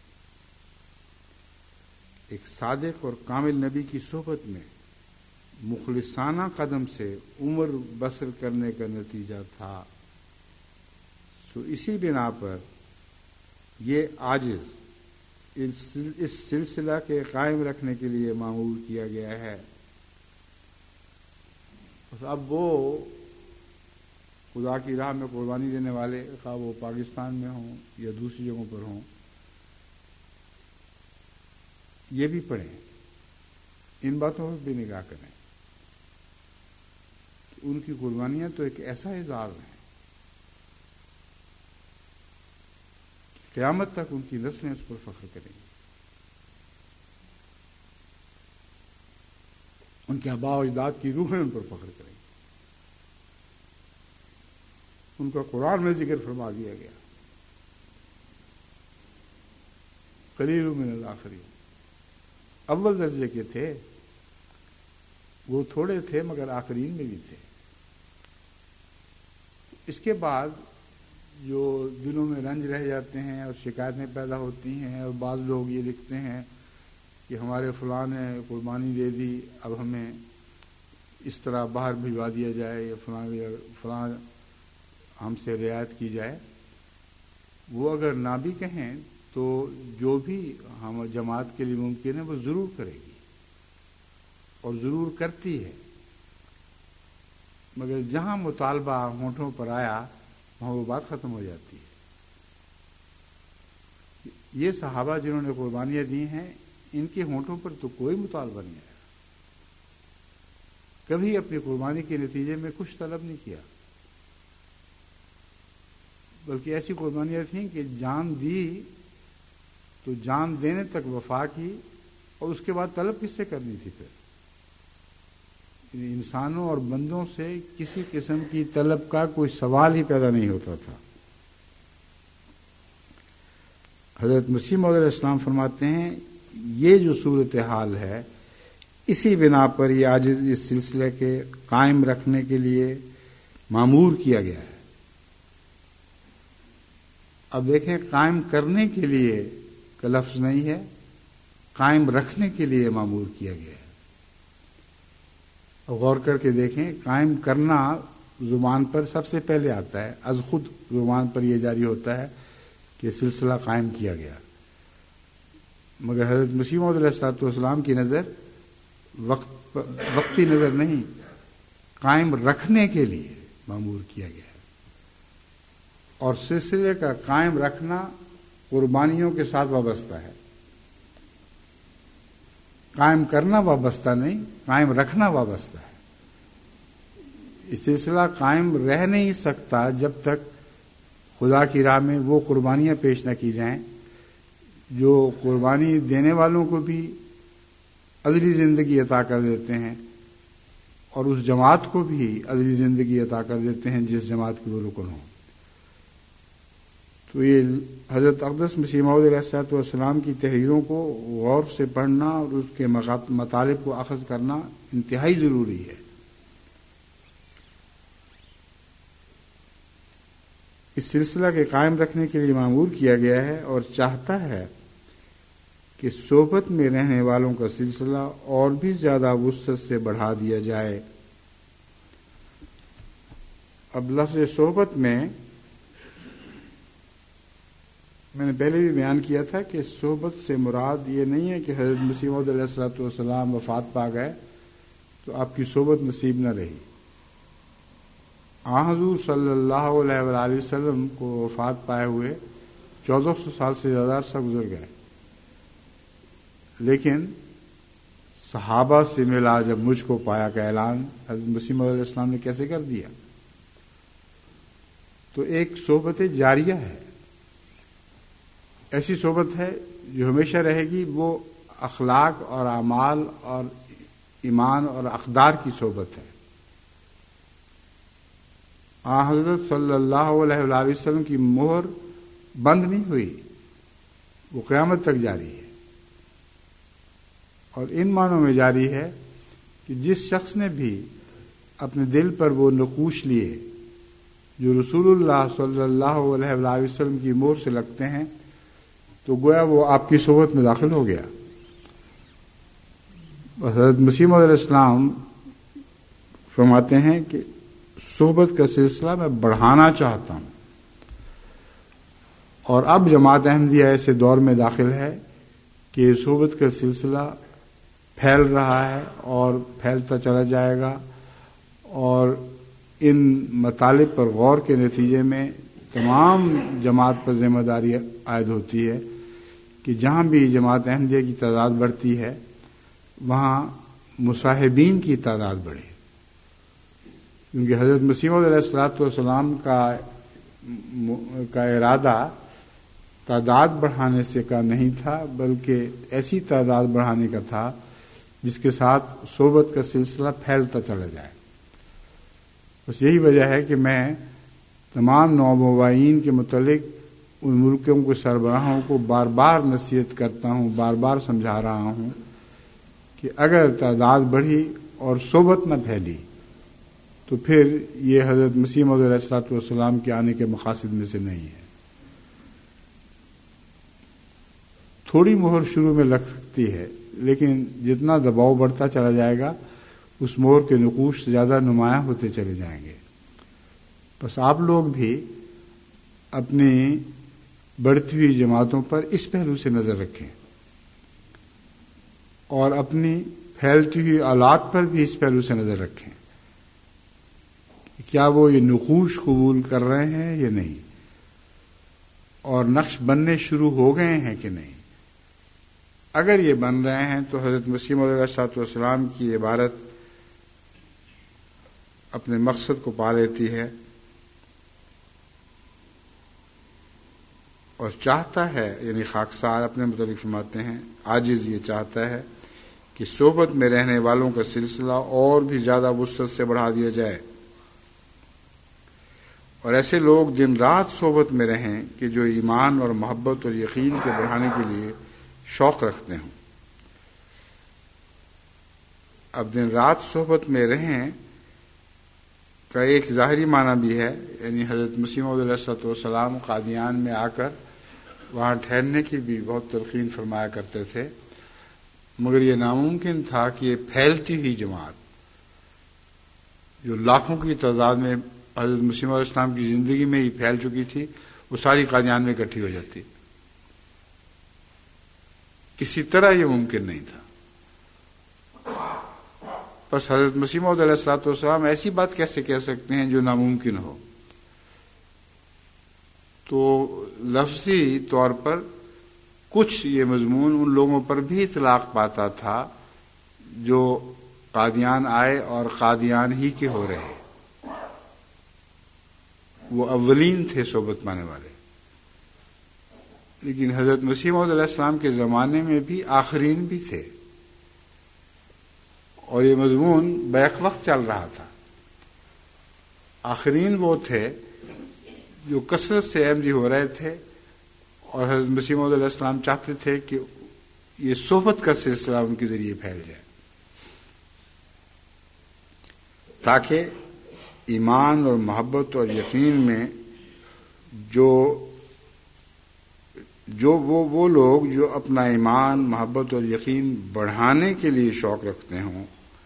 ایک صادق اور کامل نبی کی صحبت میں مخلصانہ قدم سے عمر بسر کرنے کا نتیجہ تھا. سو اسی بنا پر یہ عاجز اس سلسلہ کے قائم رکھنے کے لیے معمول کیا گیا ہے. اب وہ خدا کی راہ میں قربانی دینے والے، خواہ وہ پاکستان میں ہوں یا دوسری جگہوں پر ہوں، یہ بھی پڑھیں، ان باتوں پر بھی نگاہ کریں. ان کی قربانیاں تو ایک ایسا اعزاز ہے، قیامت تک ان کی نسلیں اس پر فخر کریں گی. ان کے آباء و اجداد کی روحیں ان پر فخر کریں گی. ان کا قرآن میں ذکر فرما دیا گیا، قلیل من الآخرین. اول درجے کے تھے، وہ تھوڑے تھے مگر آخرین میں بھی تھے. اس کے بعد جو دلوں میں رنج رہ جاتے ہیں اور شکایتیں پیدا ہوتی ہیں، اور بعض لوگ یہ لکھتے ہیں کہ ہمارے فلاں نے قربانی دے دی، اب ہمیں اس طرح باہر بھجوا دیا جائے یا فلاں ہم سے رعایت کی جائے. وہ اگر نہ بھی کہیں تو جو بھی ہم جماعت کے لیے ممکن ہے وہ ضرور کرے گی اور ضرور کرتی ہے. مگر جہاں مطالبہ ہونٹوں پر آیا وہاں وہ بات ختم ہو جاتی ہے. یہ صحابہ جنہوں نے قربانیاں دی ہیں، ان کے ہونٹوں پر تو کوئی مطالبہ نہیں آیا، کبھی اپنی قربانی کے نتیجے میں کچھ طلب نہیں کیا، بلکہ ایسی قربانیاں تھیں کہ جان دی تو جان دینے تک وفا کی، اور اس کے بعد طلب کس سے کرنی تھی؟ پھر انسانوں اور بندوں سے کسی قسم کی طلب کا کوئی سوال ہی پیدا نہیں ہوتا تھا. حضرت مسیح موعود علیہ السلام فرماتے ہیں یہ جو صورتحال ہے اسی بنا پر یہ عاجز اس سلسلے کے قائم رکھنے کے لیے مامور کیا گیا ہے. اب دیکھیں، قائم کرنے کے لیے کا لفظ نہیں ہے، قائم رکھنے کے لیے مامور کیا گیا ہے. غور کر کے دیکھیں، قائم کرنا زبان پر سب سے پہلے آتا ہے، از خود زبان پر یہ جاری ہوتا ہے کہ سلسلہ قائم کیا گیا. مگر حضرت مسیح موعود علیہ السلام کی نظر وقتی نظر نہیں، قائم رکھنے کے لیے مامور کیا گیا ہے. اور سلسلے کا قائم رکھنا قربانیوں کے ساتھ وابستہ ہے. قائم کرنا وابستہ نہیں، قائم رکھنا وابستہ ہے. یہ سلسلہ قائم رہ نہیں سکتا جب تک خدا کی راہ میں وہ قربانیاں پیش نہ کی جائیں جو قربانی دینے والوں کو بھی ازلی زندگی عطا کر دیتے ہیں اور اس جماعت کو بھی ازلی زندگی عطا کر دیتے ہیں جس جماعت کے وہ رکن ہوں. تو یہ حضرت اقدس مسیح موعود علیہ السلام کی تحریروں کو غور سے پڑھنا اور اس کے مطالب کو اخذ کرنا انتہائی ضروری ہے. اس سلسلہ کے قائم رکھنے کے لیے مامور کیا گیا ہے اور چاہتا ہے کہ صحبت میں رہنے والوں کا سلسلہ اور بھی زیادہ وسعت سے بڑھا دیا جائے. اب لفظ صحبت میں نے پہلے بھی بیان کیا تھا کہ صحبت سے مراد یہ نہیں ہے کہ حضرت مسیح موعود علیہ السلام وفات پا گئے تو آپ کی صحبت نصیب نہ رہی. حضور صلی اللہ علیہ وآلہ وسلم کو وفات پائے ہوئے 1400 سال سے زیادہ عرصہ گزر گئے، لیکن صحابہ سے ملا جب مجھ کو پایا کا اعلان حضرت مسیح موعود علیہ السلام نے کیسے کر دیا؟ تو ایک صحبت جاریہ ہے، ایسی صحبت ہے جو ہمیشہ رہے گی. وہ اخلاق اور اعمال اور ایمان اور اقدار کی صحبت ہے۔ حضرت صلی اللہ علیہ وآلہ وسلم کی مہر بند نہیں ہوئی، وہ قیامت تک جاری ہے، اور ان معنوں میں جاری ہے کہ جس شخص نے بھی اپنے دل پر وہ نقوش لیے جو رسول اللہ صلی اللہ علیہ وآلہ وسلم کی مہر سے لگتے ہیں، تو گویا وہ آپ کی صحبت میں داخل ہو گیا۔ حضرت مسیح موعود علیہ السلام فرماتے ہیں کہ صحبت کا سلسلہ میں بڑھانا چاہتا ہوں، اور اب جماعت احمدیہ ایسے دور میں داخل ہے کہ صحبت کا سلسلہ پھیل رہا ہے اور پھیلتا چلا جائے گا، اور ان مطالب پر غور کے نتیجے میں تمام جماعت پر ذمہ داری عائد ہوتی ہے کہ جہاں بھی جماعت احمدیہ کی تعداد بڑھتی ہے وہاں مصاحبین کی تعداد بڑھے، کیونکہ حضرت مسیح موعود علیہ السلام کا ارادہ تعداد بڑھانے سے کا نہیں تھا، بلکہ ایسی تعداد بڑھانے کا تھا جس کے ساتھ صحبت کا سلسلہ پھیلتا چلا جائے۔ بس یہی وجہ ہے کہ میں تمام نومبائین کے متعلق ان ملکوں کے سربراہوں کو بار بار نصیحت کرتا ہوں، بار بار سمجھا رہا ہوں کہ اگر تعداد بڑھی اور صحبت نہ پھیلی تو پھر یہ حضرت مسیح موعود علیہ السلام کے آنے کے مقاصد میں سے نہیں ہے۔ تھوڑی مہر شروع میں لگ سکتی ہے، لیکن جتنا دباؤ بڑھتا چلا جائے گا اس مہر کے نقوش زیادہ نمایاں ہوتے چلے جائیں گے۔ بس آپ لوگ بھی اپنی بڑھتی ہوئی جماعتوں پر اس پہلو سے نظر رکھیں، اور اپنی پھیلتی ہوئی اولاد پر بھی اس پہلو سے نظر رکھیں کہ کیا وہ یہ نقوش قبول کر رہے ہیں یا نہیں، اور نقش بننے شروع ہو گئے ہیں کہ نہیں۔ اگر یہ بن رہے ہیں تو حضرت مسیح موعود علیہ السلام کی عبارت اپنے مقصد کو پا لیتی ہے اور چاہتا ہے، یعنی خاکسار اپنے متعلق فرماتے ہیں، عاجز یہ چاہتا ہے کہ صحبت میں رہنے والوں کا سلسلہ اور بھی زیادہ وسعت سے بڑھا دیا جائے، اور ایسے لوگ دن رات صحبت میں رہیں کہ جو ایمان اور محبت اور یقین کے بڑھانے کے لیے شوق رکھتے ہوں۔ اب دن رات صحبت میں رہیں کا ایک ظاہری معنی بھی ہے، یعنی حضرت مسیح موعود علیہ السلام قادیان میں آ کر وہاں ٹھہرنے کی بھی بہت تلقین فرمایا کرتے تھے، مگر یہ ناممکن تھا کہ یہ پھیلتی ہوئی جماعت جو لاکھوں کی تعداد میں حضرت مسیح موعود علیہ السلام کی زندگی میں ہی پھیل چکی تھی، وہ ساری قادیان میں اکٹھی ہو جاتی۔ کسی طرح یہ ممکن نہیں تھا۔ بس حضرت مسیح موعود علیہ السلام ایسی بات کیسے کہہ سکتے ہیں جو ناممکن ہو؟ تو لفظی طور پر کچھ یہ مضمون ان لوگوں پر بھی اطلاق پاتا تھا جو قادیان آئے اور قادیان ہی کے ہو رہے، وہ اولین تھے صحبت پانے والے، لیکن حضرت مسیح موعود علیہ السلام کے زمانے میں بھی آخرین بھی تھے، اور یہ مضمون بیک وقت چل رہا تھا۔ آخرین وہ تھے جو کثرت سے احمدی ہو رہے تھے، اور حضرت مسیح موعود علیہ السلام چاہتے تھے کہ یہ صحبت کا سلسلہ ان کے ذریعے پھیل جائے، تاکہ ایمان اور محبت اور یقین میں وہ لوگ جو اپنا ایمان، محبت اور یقین بڑھانے کے لیے شوق رکھتے ہوں،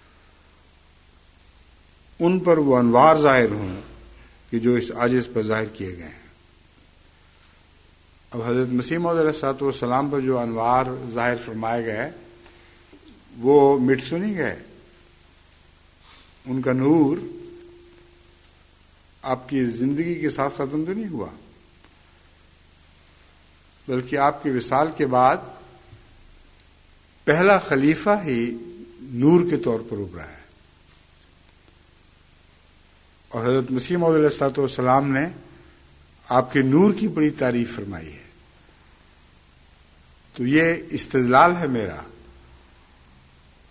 ان پر وہ انوار ظاہر ہوں کہ جو اس عاجز پر ظاہر کیے گئے ہیں۔ اب حضرت مسیح موعود علیہ السلام پر جو انوار ظاہر فرمائے گئے وہ مٹ تو نہیں گئے، ان کا نور آپ کی زندگی کے ساتھ ختم تو نہیں ہوا، بلکہ آپ کے وصال کے بعد پہلا خلیفہ ہی نور کے طور پر ابھرا ہے، اور حضرت مسیح موعود علیہ السلام نے آپ کے نور کی بڑی تعریف فرمائی ہے۔ تو یہ استدلال ہے میرا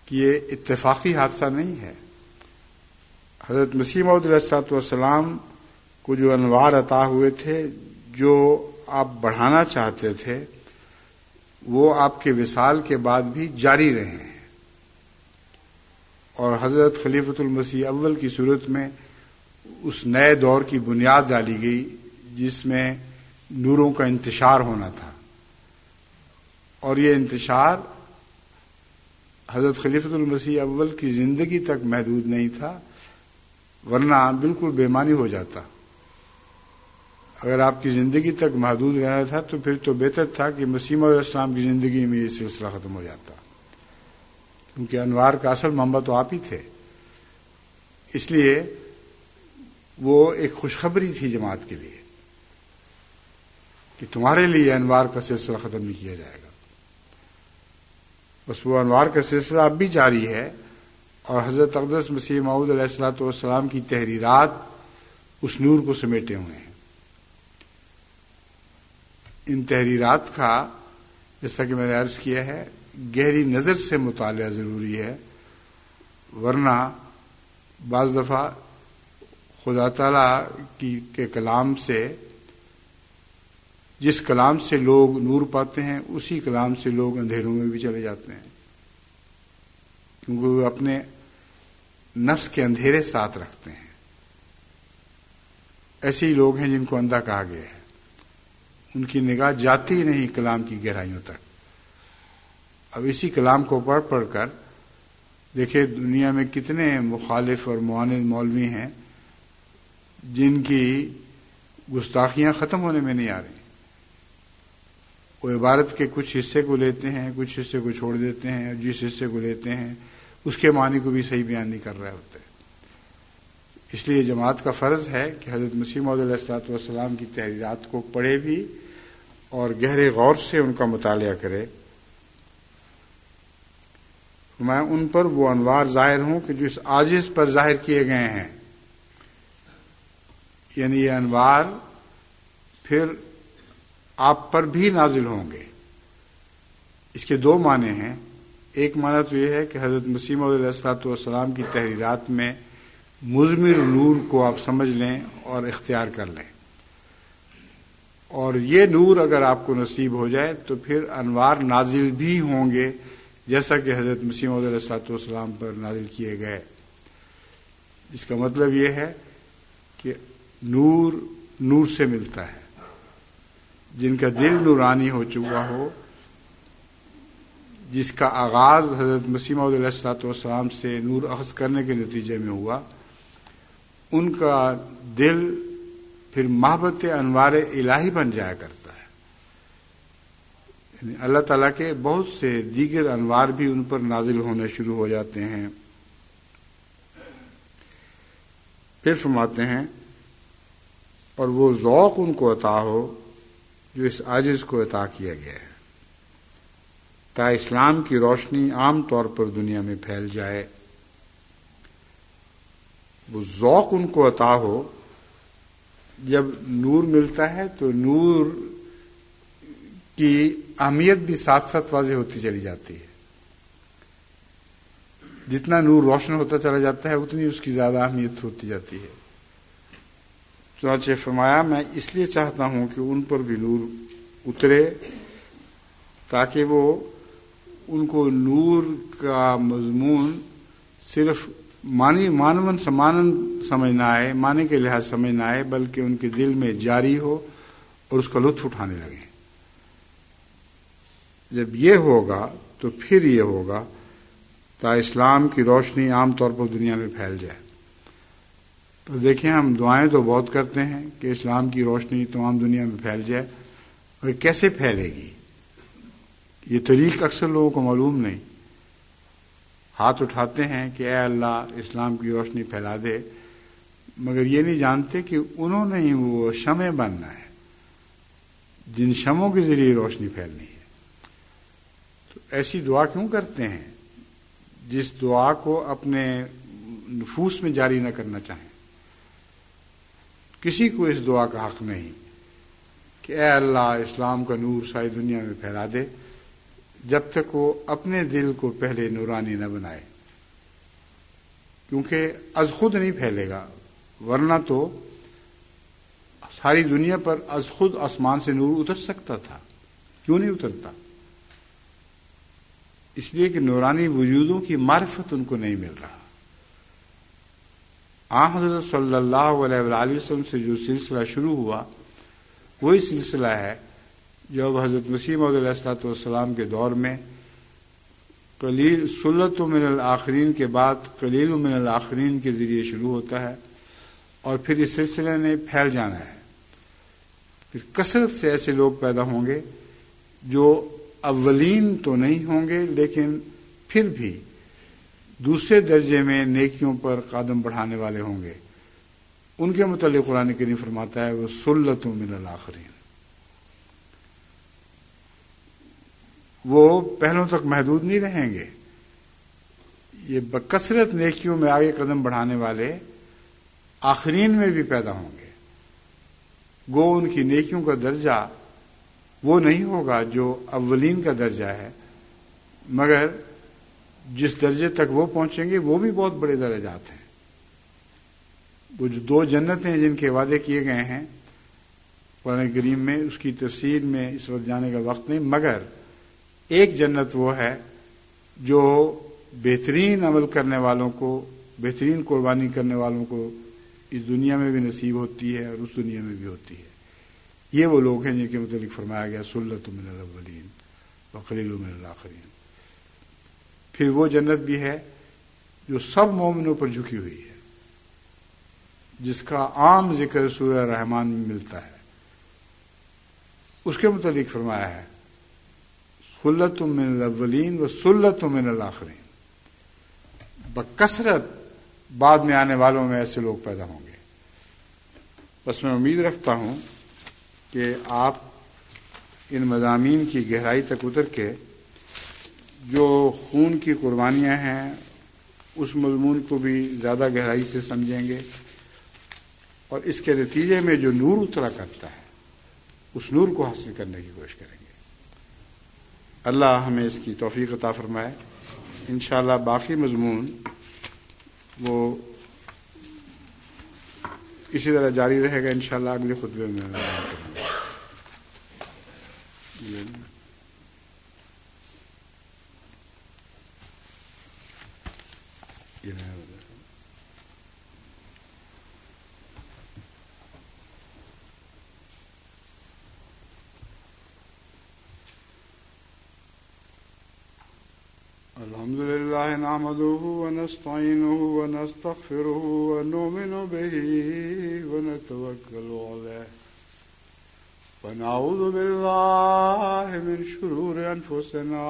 کہ یہ اتفاقی حادثہ نہیں ہے. حضرت مسیح موعود علیہ السلام کو جو انوار عطا ہوئے تھے، جو آپ بڑھانا چاہتے تھے، وہ آپ کے وصال کے بعد بھی جاری رہے ہیں. اور حضرت خلیفۃ المسیح اول کی صورت میں اس نئے دور کی بنیاد ڈالی گئی جس میں نوروں کا انتشار ہونا تھا. اور یہ انتشار حضرت خلیفۃ المسیح اول کی زندگی تک محدود نہیں تھا، ورنہ بالکل بے معنی ہو جاتا. اگر آپ کی زندگی تک محدود رہنا تھا تو پھر تو بہتر تھا کہ مسیح موعود علیہ السلام کی زندگی میں یہ سلسلہ ختم ہو جاتا، کیونکہ انوار کا اصل منبع تو آپ ہی تھے. اس لیے وہ ایک خوشخبری تھی جماعت کے لیے کہ تمہارے لیے انوار کا سلسلہ ختم نہیں کیا جائے گا. بس وہ انوار کا سلسلہ اب بھی جاری ہے، اور حضرت اقدس مسیح موعود علیہ السلام کی تحریرات اس نور کو سمیٹے ہوئے ہیں. ان تحریرات کا، جیسا کہ میں نے عرض کیا ہے، گہری نظر سے مطالعہ ضروری ہے، ورنہ بعض دفعہ خدا تعالی کے کلام سے، جس کلام سے لوگ نور پاتے ہیں، اسی کلام سے لوگ اندھیروں میں بھی چلے جاتے ہیں، کیونکہ وہ اپنے نفس کے اندھیرے ساتھ رکھتے ہیں. ایسے ہی لوگ ہیں جن کو اندھا کہا گیا ہے، ان کی نگاہ جاتی ہی نہیں کلام کی گہرائیوں تک. اب اسی کلام کو پڑھ پڑھ کر دیکھیں دنیا میں کتنے مخالف اور معاند مولوی ہیں جن کی گستاخیاں ختم ہونے میں نہیں آ رہی. وہ عبارت کے کچھ حصے کو لیتے ہیں، کچھ حصے کو چھوڑ دیتے ہیں، اور جس حصے کو لیتے ہیں اس کے معنی کو بھی صحیح بیان نہیں کر رہے ہوتے. اس لیے جماعت کا فرض ہے کہ حضرت مسیح موعود علیہ السلام کی تحریرات کو پڑھے بھی اور گہرے غور سے ان کا مطالعہ کرے. میں ان پر وہ انوار ظاہر ہوں کہ جو اس عاجز پر ظاہر کیے گئے ہیں. یعنی یہ انوار پھر آپ پر بھی نازل ہوں گے. اس کے دو معنی ہیں. ایک معنی تو یہ ہے کہ حضرت مسیح موعود علیہ السلام کی تحریرات میں مضمر نور کو آپ سمجھ لیں اور اختیار کر لیں، اور یہ نور اگر آپ کو نصیب ہو جائے تو پھر انوار نازل بھی ہوں گے جیسا کہ حضرت مسیح موعود علیہ السلام پر نازل کیے گئے. اس کا مطلب یہ ہے کہ نور نور سے ملتا ہے. جن کا دل نورانی ہو چکا ہو، جس کا آغاز حضرت مسیح موعود علیہ السلام سے نور اخذ کرنے کے نتیجے میں ہوا، ان کا دل پھر محبت انوار الہی بن جایا کرتا ہے. یعنی اللہ تعالیٰ کے بہت سے دیگر انوار بھی ان پر نازل ہونے شروع ہو جاتے ہیں. پھر فرماتے ہیں اور وہ ذوق ان کو عطا ہو جو اس عاجز کو عطا کیا گیا ہے، تا اسلام کی روشنی عام طور پر دنیا میں پھیل جائے. وہ ذوق ان کو عطا ہو. جب نور ملتا ہے تو نور کی اہمیت بھی ساتھ ساتھ واضح ہوتی چلی جاتی ہے. جتنا نور روشن ہوتا چلا جاتا ہے اتنی اس کی زیادہ اہمیت ہوتی جاتی ہے. چنانچہ فرمایا میں اس لیے چاہتا ہوں کہ ان پر بھی نور اترے تاکہ وہ ان کو نور کا مضمون صرف مانون سمانن سمجھنا آئے، معنی کے لحاظ سمجھنا آئے، بلکہ ان کے دل میں جاری ہو اور اس کا لطف اٹھانے لگیں. جب یہ ہوگا تو پھر یہ ہوگا تا اسلام کی روشنی عام طور پر دنیا میں پھیل جائے. تو دیکھیں ہم دعائیں تو بہت کرتے ہیں کہ اسلام کی روشنی تمام دنیا میں پھیل جائے، اور کیسے پھیلے گی یہ طریق اکثر لوگوں کو معلوم نہیں. ہاتھ اٹھاتے ہیں کہ اے اللہ اسلام کی روشنی پھیلا دے، مگر یہ نہیں جانتے کہ انہوں نے ہی وہ شمع بننا ہے جن شمعوں کے ذریعے روشنی پھیلنی ہے. تو ایسی دعا کیوں کرتے ہیں جس دعا کو اپنے نفوس میں جاری نہ کرنا چاہیں؟ کسی کو اس دعا کا حق نہیں کہ اے اللہ اسلام کا نور ساری دنیا میں پھیلا دے. جب تک وہ اپنے دل کو پہلے نورانی نہ بنائے، کیونکہ از خود نہیں پھیلے گا، ورنہ تو ساری دنیا پر از خود آسمان سے نور اتر سکتا تھا، کیوں نہیں اترتا؟ اس لیے کہ نورانی وجودوں کی معرفت ان کو نہیں مل رہا۔ حضرت صلی اللہ علیہ وآلہ وسلم سے جو سلسلہ شروع ہوا وہی سلسلہ ہے جو اب حضرت مسیح موعود علیہ الصلوۃ والسلام کے دور میں قلیل سلۃ من الآخرین کے بعد قلیل من الآخرین کے ذریعے شروع ہوتا ہے، اور پھر اس سلسلے نے پھیل جانا ہے۔ پھر کثرت سے ایسے لوگ پیدا ہوں گے جو اولین تو نہیں ہوں گے، لیکن پھر بھی دوسرے درجے میں نیکیوں پر قدم بڑھانے والے ہوں گے۔ ان کے متعلق قرآن کریم فرماتا ہے وہ سلۃ من الآخرین، وہ پہلوں تک محدود نہیں رہیں گے، یہ بکثرت نیکیوں میں آگے قدم بڑھانے والے آخرین میں بھی پیدا ہوں گے۔ گو ان کی نیکیوں کا درجہ وہ نہیں ہوگا جو اولین کا درجہ ہے، مگر جس درجے تک وہ پہنچیں گے وہ بھی بہت بڑے درجات ہیں۔ وہ جو 2 جنتیں جن کے وعدے کیے گئے ہیں قرآن کریم میں، اس کی تفصیل میں اس وقت جانے کا وقت نہیں، مگر ایک جنت وہ ہے جو بہترین عمل کرنے والوں کو، بہترین قربانی کرنے والوں کو اس دنیا میں بھی نصیب ہوتی ہے اور اس دنیا میں بھی ہوتی ہے۔ یہ وہ لوگ ہیں جن کے متعلق فرمایا گیا سلۃ من الاولین وقلیل من الآخرین۔ پھر وہ جنت بھی ہے جو سب مومنوں پر جھکی ہوئی ہے، جس کا عام ذکر سورہ رحمان میں ملتا ہے۔ اس کے متعلق فرمایا ہے سلۃ من الاولین و سلۃ من الآخرین، بکثرت بعد میں آنے والوں میں ایسے لوگ پیدا ہوں گے۔ بس میں امید رکھتا ہوں کہ آپ ان مضامین کی گہرائی تک اتر کے جو خون کی قربانیاں ہیں اس مضمون کو بھی زیادہ گہرائی سے سمجھیں گے، اور اس کے نتیجے میں جو نور اترا کرتا ہے اس نور کو حاصل کرنے کی کوشش کریں گے۔ اللہ ہمیں اس کی توفیق عطا فرمائے۔ انشاءاللہ باقی مضمون وہ اسی طرح جاری رہے گا انشاءاللہ اگلے خطبے میں بیان کروں گا۔ الحمد لله نحمده ونستعينه ونستغفره ونؤمن به ونتوكل عليه ونعوذ بالله من شرور أنفسنا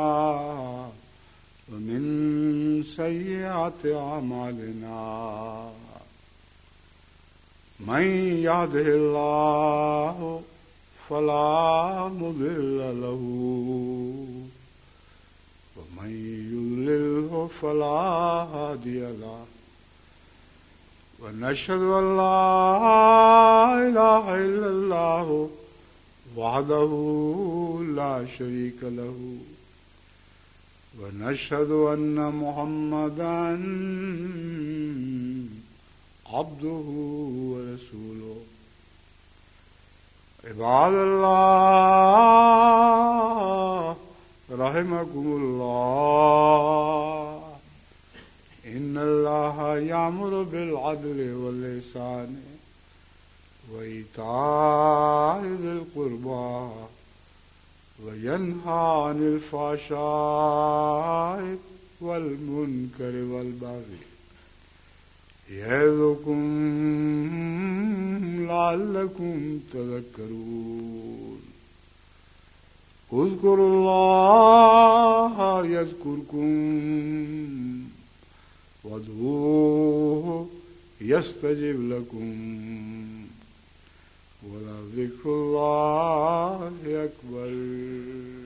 ومن سيئات أعمالنا من يهده الله فلا مضل له ومن يضلله فلا هادي له ونشهد أن لا إله إلا الله وحده لا شريك له ونشهد أن محمدا عبده ورسوله عباد الله رحمكم الله إن الله يأمر بالعدل والإحسان وإيتاء ذي القربى وينهى عن الفحشاء والمنكر والبغي يعظكم لعلكم تذكرون اذكروا الله يذكركم وادعوه يستجب لكم ولذكر الله أكبر